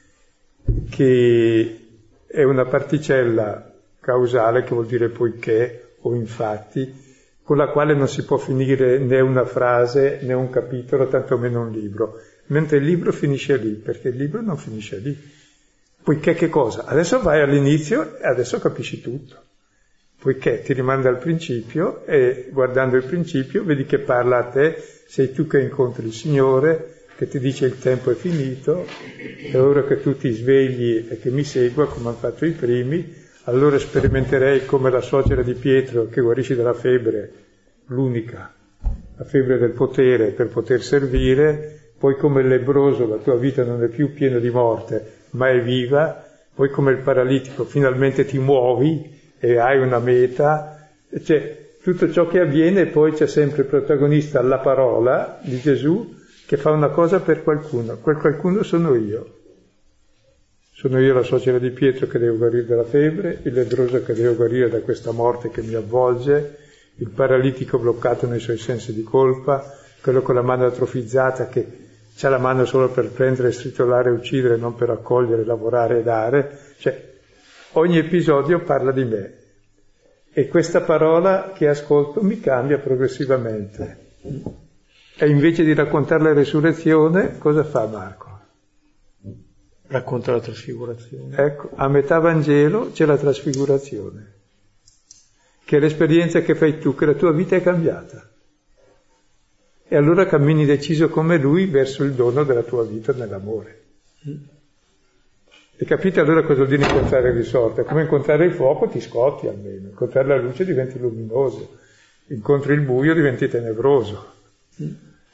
Speaker 2: che è una particella causale, che vuol dire poiché o infatti, con la quale non si può finire né una frase né un capitolo, tantomeno un libro, mentre il libro finisce lì, perché il libro non finisce lì. Poiché che cosa? Adesso vai all'inizio e adesso capisci tutto, poiché ti rimanda al principio e guardando il principio vedi che parla a te, sei tu che incontri il Signore, che ti dice il tempo è finito, e ora che tu ti svegli e che mi segua come hanno fatto i primi, allora sperimenterei come la suocera di Pietro che guarisce dalla febbre, l'unica, la febbre del potere per poter servire, poi come il lebbroso la tua vita non è più piena di morte, ma è viva, poi come il paralitico finalmente ti muovi e hai una meta, cioè tutto ciò che avviene, e poi c'è sempre il protagonista, la parola di Gesù, che fa una cosa per qualcuno, quel qualcuno sono io. Sono io la suocera di Pietro che devo guarire dalla febbre, il lebbroso che devo guarire da questa morte che mi avvolge, il paralitico bloccato nei suoi sensi di colpa, quello con la mano atrofizzata che c'ha la mano solo per prendere, stritolare e uccidere, non per accogliere, lavorare e dare. Cioè, ogni episodio parla di me. E questa parola che ascolto mi cambia progressivamente. E invece di raccontare la resurrezione, cosa fa Marco?
Speaker 1: Racconta la trasfigurazione.
Speaker 2: Ecco, a metà Vangelo c'è la trasfigurazione, che è l'esperienza che fai tu, che la tua vita è cambiata. E allora cammini deciso come lui verso il dono della tua vita nell'amore. Mm. E capite allora cosa vuol dire incontrare il risorto? È come incontrare il fuoco, ti scotti almeno. Incontrare la luce diventi luminoso. Incontri il buio, diventi tenebroso. Mm.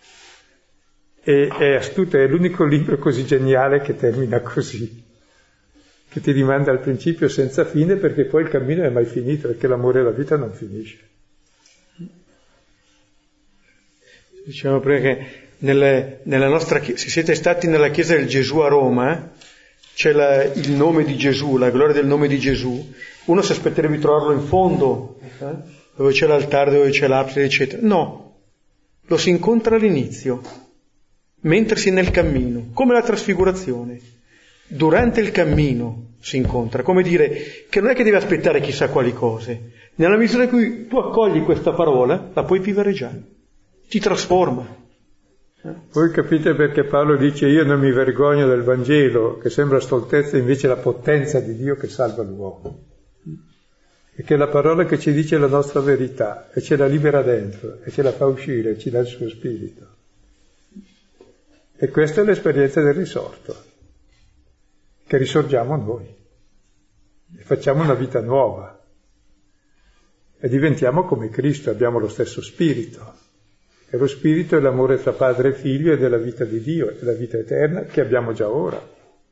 Speaker 2: E è astuto, è l'unico libro così geniale che termina così, che ti rimanda al principio senza fine, perché poi il cammino è mai finito, perché l'amore e la vita non finisce.
Speaker 1: Diciamo prima che nelle, nella nostra, se siete stati nella chiesa del Gesù a Roma, c'è la, il nome di Gesù, la gloria del nome di Gesù. Uno si aspetterebbe di trovarlo in fondo, eh? Dove c'è l'altare, dove c'è l'abside, eccetera. No, lo si incontra all'inizio, mentre si è nel cammino, come la trasfigurazione. Durante il cammino si incontra, come dire che non è che devi aspettare chissà quali cose. Nella misura in cui tu accogli questa parola, la puoi vivere già, ti trasforma.
Speaker 2: Voi capite perché Paolo dice io non mi vergogno del Vangelo, che sembra stoltezza, invece la potenza di Dio che salva l'uomo. E che è la parola che ci dice la nostra verità, e ce la libera dentro, e ce la fa uscire, e ci dà il suo spirito. E questa è l'esperienza del risorto, che risorgiamo noi, e facciamo una vita nuova, e diventiamo come Cristo, abbiamo lo stesso spirito. E lo spirito è l'amore tra padre e figlio ed è la vita di Dio, è la vita eterna che abbiamo già ora.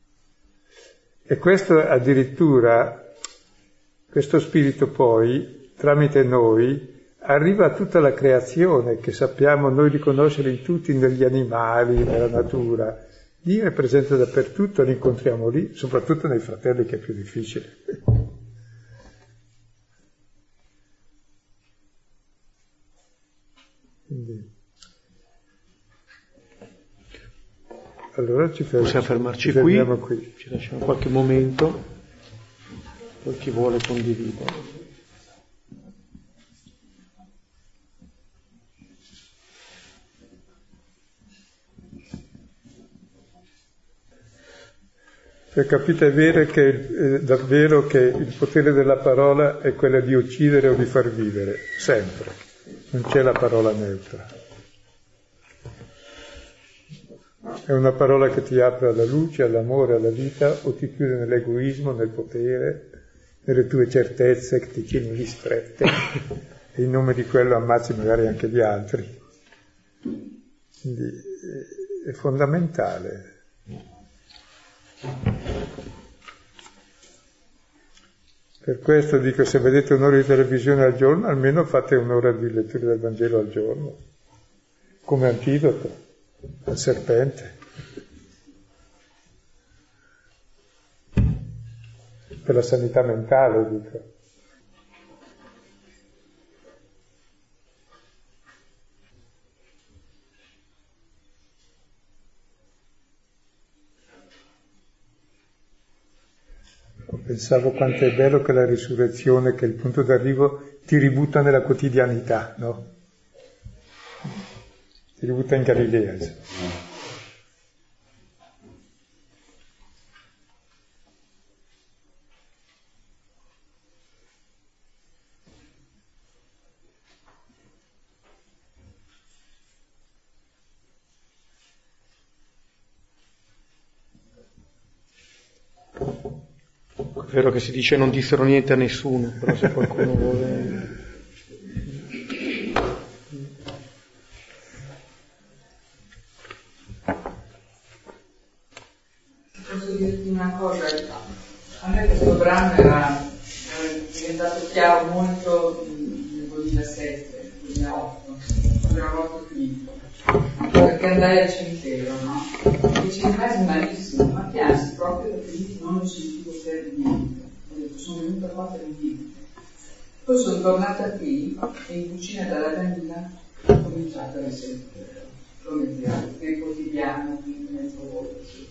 Speaker 2: E questo addirittura, questo spirito poi, tramite noi, arriva a tutta la creazione che sappiamo noi riconoscere in tutti, negli animali, nella natura. Dio è presente dappertutto, lo incontriamo lì, soprattutto nei fratelli che è più difficile. Quindi, allora ci fermiamo,
Speaker 1: possiamo fermarci
Speaker 2: ci
Speaker 1: qui,
Speaker 2: qui,
Speaker 1: ci lasciamo qualche momento, poi chi vuole condividere.
Speaker 2: Per capite bene che eh, davvero che il potere della parola è quello di uccidere o di far vivere, sempre. Non c'è la parola neutra. È una parola che ti apre alla luce, all'amore, alla vita, o ti chiude nell'egoismo, nel potere, nelle tue certezze che ti tieni lì strette e in nome di quello ammazzi magari anche gli altri. Quindi è fondamentale. Per questo dico, se vedete un'ora di televisione al giorno, almeno fate un'ora di lettura del Vangelo al giorno, come antidoto al serpente. Per la sanità mentale, dico. Pensavo quanto è bello che la risurrezione, che è il punto d'arrivo, ti ributta nella quotidianità, no? Ti ributta in Galilea.
Speaker 1: È vero che si dice non dissero niente a nessuno, però se qualcuno vuole...
Speaker 3: Posso dirti una cosa? A me questo brano era, era diventato chiaro molto nel duemilasette, duemilaotto, quando eravamo finito, perché andai al cimitero, no? E ci rimasi malissimo, ma piansi proprio perché non lo sentivo per niente. Ho detto, sono venuta qua per niente. Poi sono tornata qui e in cucina dalla bambina ho cominciato a risentire, come dire, nel quotidiano, nel lavoro, eccetera.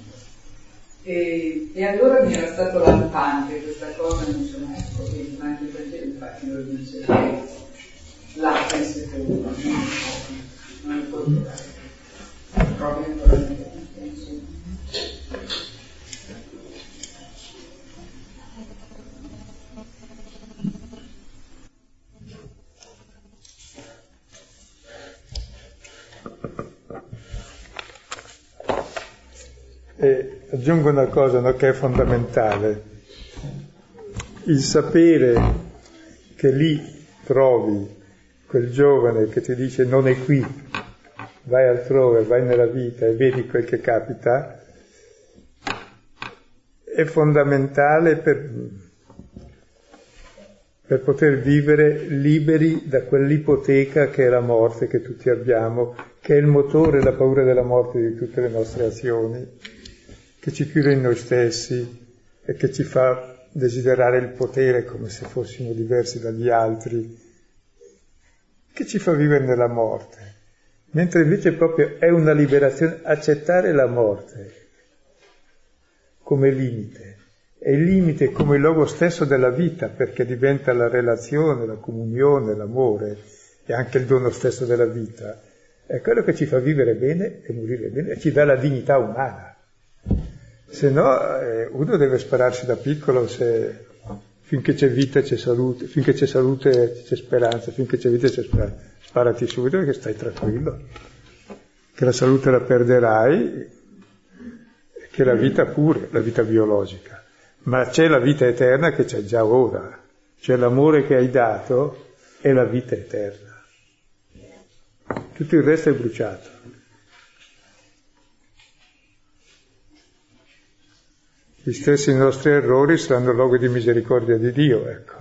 Speaker 3: E, e allora mi era stato lampante questa cosa, non so mai, ecco, ma anche perché infatti lo dice che l'acqua in secondo, non è culturale, proprio naturalmente, penso.
Speaker 2: E aggiungo una cosa, no, che è fondamentale, il sapere che lì trovi quel giovane che ti dice non è qui, vai altrove, vai nella vita e vedi quel che capita, è fondamentale per, per poter vivere liberi da quell'ipoteca che è la morte che tutti abbiamo, che è il motore, la paura della morte di tutte le nostre azioni, che ci chiude in noi stessi e che ci fa desiderare il potere come se fossimo diversi dagli altri, che ci fa vivere nella morte. Mentre invece proprio è una liberazione accettare la morte come limite. E il limite è come il logo stesso della vita, perché diventa la relazione, la comunione, l'amore e anche il dono stesso della vita. È quello che ci fa vivere bene e morire bene e ci dà la dignità umana. Se no eh, uno deve spararsi da piccolo, se finché c'è vita c'è salute, finché c'è salute c'è speranza, finché c'è vita c'è speranza. Sparati subito che stai tranquillo, che la salute la perderai, che la vita pure, la vita biologica. Ma c'è la vita eterna che c'è già ora, c'è l'amore che hai dato e la vita eterna. Tutto il resto è bruciato. Gli stessi nostri errori saranno luogo di misericordia di Dio, ecco.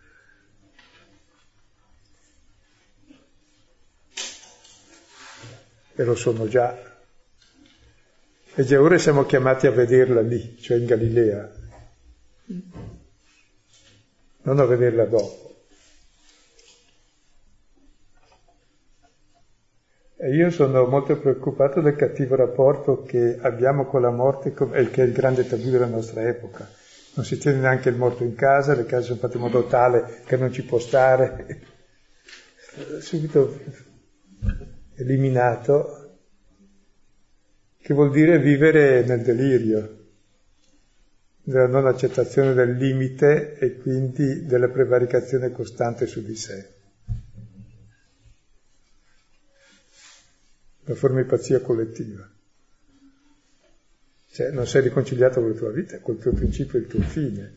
Speaker 2: E lo sono già. E già ora siamo chiamati a vederla lì, cioè in Galilea. Non a vederla dopo. E io sono molto preoccupato del cattivo rapporto che abbiamo con la morte, e che è il grande tabù della nostra epoca. Non si tiene neanche il morto in casa, le case sono fatte in modo tale che non ci può stare. Subito eliminato, che vuol dire vivere nel delirio, della non accettazione del limite e quindi della prevaricazione costante su di sé. Una forma di pazzia collettiva. Cioè non sei riconciliato con la tua vita, col tuo principio e il tuo fine.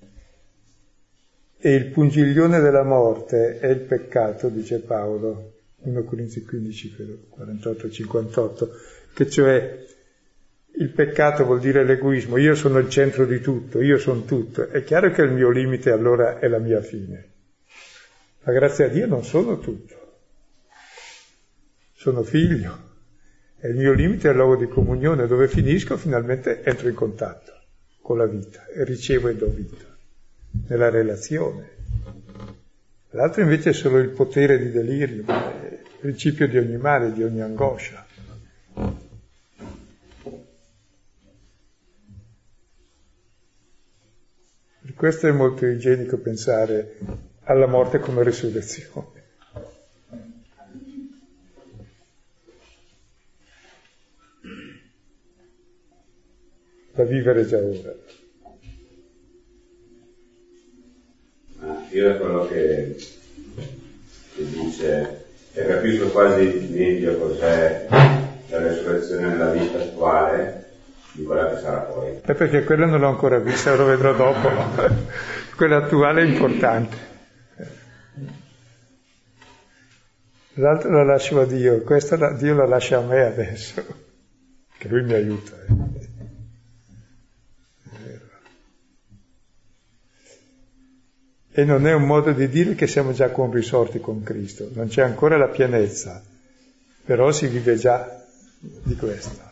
Speaker 2: E il pungiglione della morte è il peccato, dice Paolo, primo Corinzi quindici, quarantotto cinquantotto, che cioè il peccato vuol dire l'egoismo, io sono il centro di tutto, io sono tutto. È chiaro che il mio limite allora è la mia fine. Ma grazie a Dio non sono tutto. Sono figlio. E il mio limite è il luogo di comunione, dove finisco finalmente entro in contatto con la vita e ricevo e do vita, nella relazione. L'altro invece è solo il potere di delirio, il principio di ogni male, di ogni angoscia. Per questo è molto igienico pensare alla morte come risurrezione. Da vivere già ora.
Speaker 4: Ah, io è quello che, che dice, e capisco quasi meglio cos'è la resurrezione nella vita attuale di quella che sarà poi.
Speaker 2: È perché quella non l'ho ancora vista, lo vedrò dopo. Quella attuale è importante. L'altro la lascio a Dio, questa la, Dio la lascia a me adesso, che Lui mi aiuta. Eh. E non è un modo di dire che siamo già conrisorti con Cristo, non c'è ancora la pienezza, però si vive già di questo.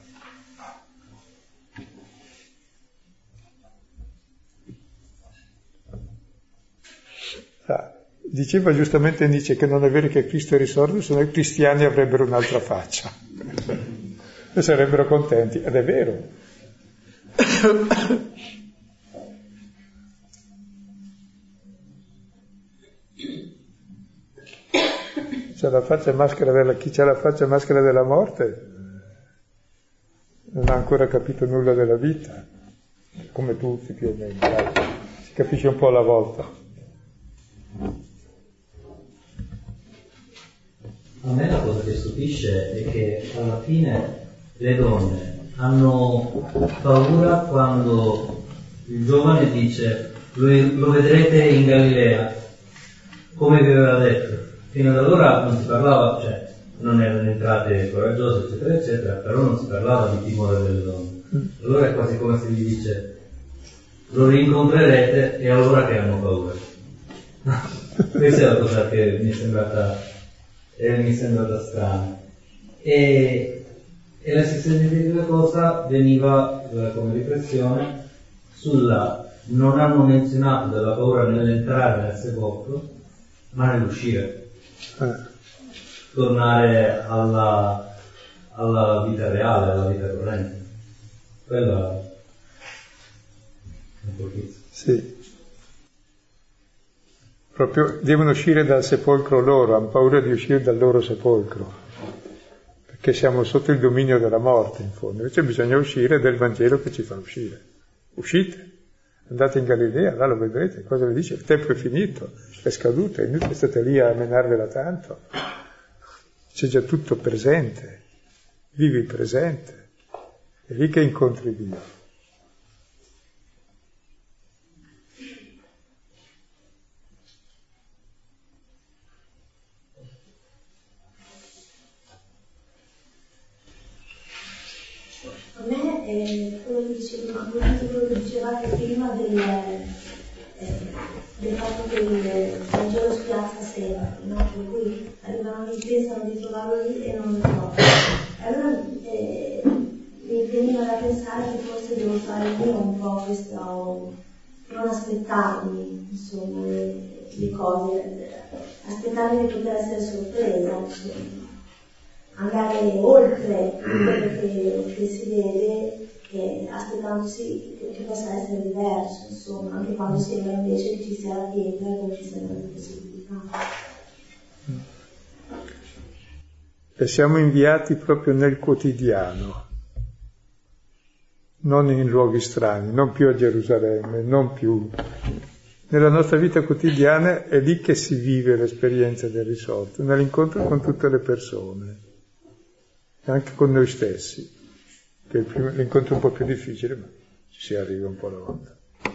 Speaker 2: Ah, diceva giustamente Nietzsche che non è vero che Cristo è risorto, se no i cristiani avrebbero un'altra faccia e sarebbero contenti, ed è vero. C'è la faccia maschera della, chi c'ha la faccia maschera della morte non ha ancora capito nulla della vita, come tutti più o meno, dai. Si capisce un po' alla volta.
Speaker 5: A me la cosa che stupisce è che alla fine le donne hanno paura quando il giovane dice lo, lo vedrete in Galilea, come vi aveva detto. Fino ad allora non si parlava, cioè non erano entrate coraggiose, eccetera, eccetera, però non si parlava di timore delle donne. Allora è quasi come se gli dice lo rincontrerete e allora che hanno paura. Questa è la cosa che mi è sembrata, eh, mi è sembrata strana. E, e la stessa identica cosa veniva eh, come riflessione sulla, non hanno menzionato della paura nell'entrare nel sepolcro, ma nell'uscire. Eh. Tornare alla, alla vita reale, alla vita corrente. Quella è un po' più.
Speaker 2: Sì. Proprio devono uscire dal sepolcro loro, hanno paura di uscire dal loro sepolcro, perché siamo sotto il dominio della morte in fondo, invece bisogna uscire del Vangelo che ci fa uscire. Uscite, andate in Galilea, là lo vedrete, cosa vi dice? Il tempo è finito, è scaduto, è inutile, state lì a menarvela tanto, c'è già tutto presente, vivi il presente, è lì che incontri Dio.
Speaker 6: A me eh, quello che diceva, quello che dicevate prima del, eh, del fatto che il Vangelo spiazza sempre, no? Per cui arrivano lì, pensano di trovarlo lì e non lo trovano. Allora eh, mi veniva da pensare che forse devo fare io un po' questo, non aspettarmi, insomma, le, le cose, aspettarmi di poter essere sorpresa, insomma. Andare oltre quello che, che si vede, che aspettandosi che, che possa essere diverso, insomma, anche quando sembra invece che ci sia la pietra e non ci siano le possibilità.
Speaker 2: E siamo inviati proprio nel quotidiano, non in luoghi strani, non più a Gerusalemme, non più. Nella nostra vita quotidiana è lì che si vive l'esperienza del risorto, nell'incontro con tutte le persone. Anche con noi stessi, che è il primo, l'incontro è un po' più difficile, ma ci si arriva un po' alla volta.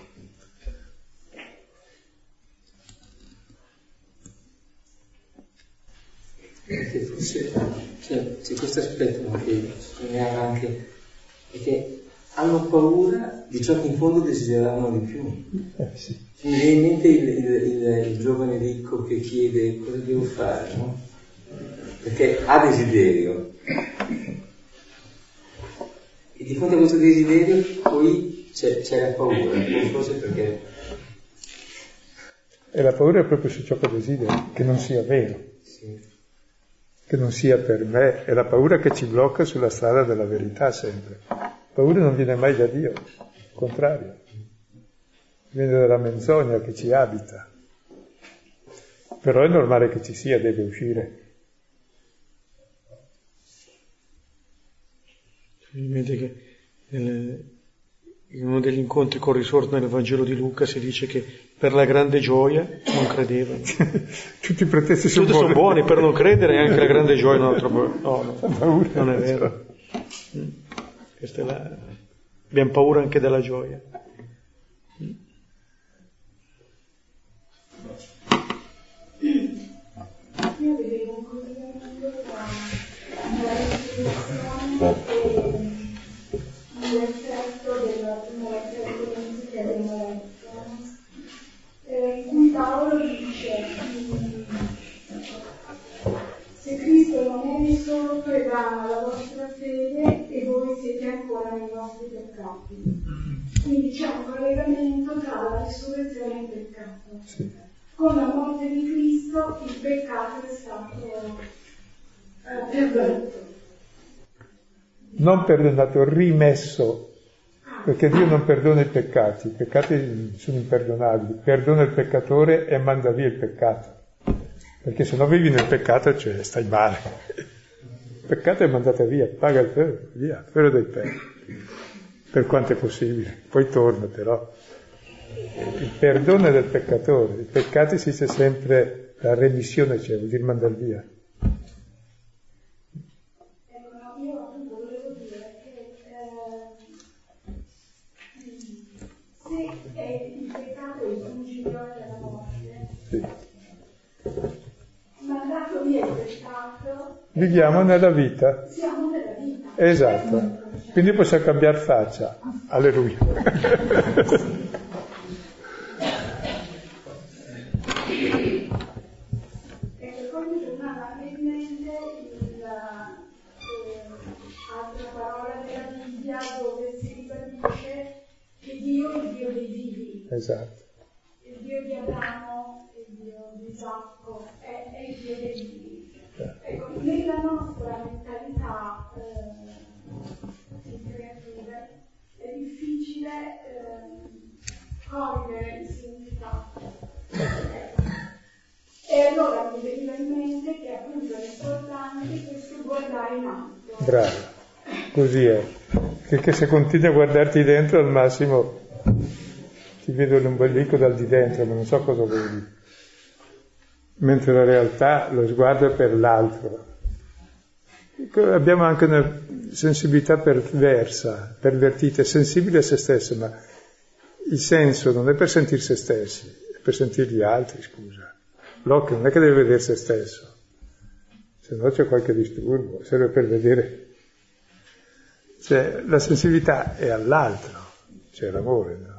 Speaker 7: Perché forse cioè, c'è questo aspetto che sottolineava anche, è che hanno paura di ciò che in fondo desideravano di più.
Speaker 2: Eh, sì.
Speaker 7: Mi viene in mente il, il, il, il giovane ricco che chiede cosa devo fare, no? Perché ha desiderio. E di fronte a questo desiderio poi c'è, c'è la paura, forse perché...
Speaker 2: E la paura è proprio su ciò che desidero, che non sia vero,
Speaker 7: Sì.
Speaker 2: che non sia per me, è la paura che ci blocca sulla strada della verità sempre. La paura non viene mai da Dio, al contrario, viene dalla menzogna che ci abita. Però è normale che ci sia, deve uscire.
Speaker 1: Mi vede che nel, in uno degli incontri con risorto nel Vangelo di Luca si dice che per la grande gioia non credevano.
Speaker 2: Tutti i pretesti sono
Speaker 1: Tutti
Speaker 2: buoni.
Speaker 1: sono buoni per non credere e anche la grande gioia non è troppo... No, no, non è vero. Questa è la... Abbiamo paura anche della gioia.
Speaker 6: Io vedevo un collegamento tra la resurrezione e l'effetto della prima lettera di Corinzi che abbiamo letto, eh, in cui Paolo dice se Cristo non è risorto è vana la vostra fede e voi siete ancora nei vostri peccati. Quindi c'è un collegamento tra la risurrezione e il peccato.
Speaker 2: Sì.
Speaker 6: Con la morte di Cristo il peccato è stato eh, perdonato.
Speaker 2: Non perdonato, rimesso, perché Dio non perdona i peccati, i peccati sono imperdonabili, perdona il peccatore e manda via il peccato, perché se no vivi nel peccato, cioè stai male. Il peccato è mandato via, paga il ferro, via, ferro dei peccati, per quanto è possibile, poi torna però. Il perdono è del peccatore, i peccati si dice sempre la remissione, cioè vuol dire mandare via.
Speaker 6: Io appunto volevo dire che eh, se è il peccato il principio della morte,
Speaker 2: Sì.
Speaker 6: mandato via il peccato,
Speaker 2: Viviamo nella vita.
Speaker 6: siamo nella vita.
Speaker 2: Esatto. Quindi possiamo cambiare faccia. Alleluia. esatto.
Speaker 8: Il Dio di Abramo, il Dio di Isacco, è, è il Dio degli. Ecco, nella nostra mentalità eh, di creature è difficile eh, cogliere il significato. Ecco. E allora mi veniva in mente che appunto è importante questo guardare in alto.
Speaker 2: Bravo, così è. Perché se continui a guardarti dentro al massimo ti vedo l'ombelico dal di dentro, ma non so cosa vedi. Mentre la realtà, lo sguardo è per l'altro. Abbiamo anche una sensibilità perversa, pervertita, sensibile a se stesse, ma il senso non è per sentire se stessi, è per sentire gli altri, scusa. L'occhio non è che deve vedere se stesso, se no c'è qualche disturbo, serve per vedere. Cioè, la sensibilità è all'altro, c'è l'amore, no?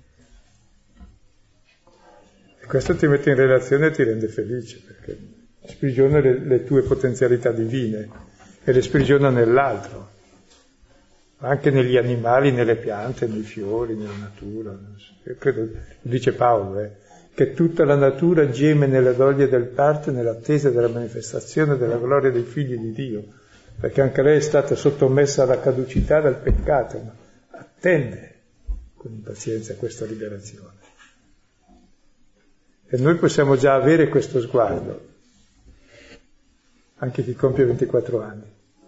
Speaker 2: E questo ti mette in relazione e ti rende felice, perché sprigiona le, le tue potenzialità divine e le sprigiona nell'altro, anche negli animali, nelle piante, nei fiori, nella natura. Io credo, dice Paolo, eh, che tutta la natura geme nelle doglie del parto e nell'attesa della manifestazione della gloria dei figli di Dio, perché anche lei è stata sottomessa alla caducità del peccato, ma attende con impazienza questa liberazione. E noi possiamo già avere questo sguardo, anche chi compie ventiquattro anni.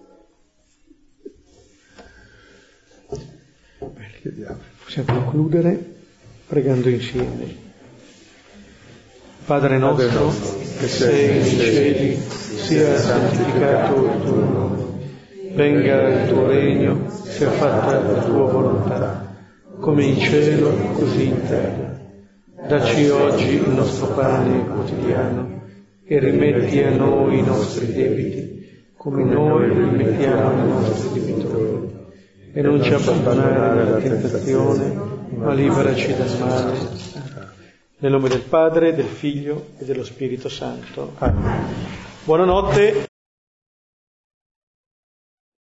Speaker 2: Bene, chiudiamo.
Speaker 1: Possiamo concludere pregando insieme. Padre nostro, che sei nei cieli, sia santificato il tuo nome, venga il tuo regno, sia fatta la tua volontà, come in cielo, così in terra. Dacci oggi il nostro pane quotidiano e rimetti a noi i nostri debiti, come noi rimettiamo ai nostri debitori. E non ci abbandonare alla tentazione, ma liberaci dal male. Nel nome del Padre, del Figlio e dello Spirito Santo. Amen. Buonanotte.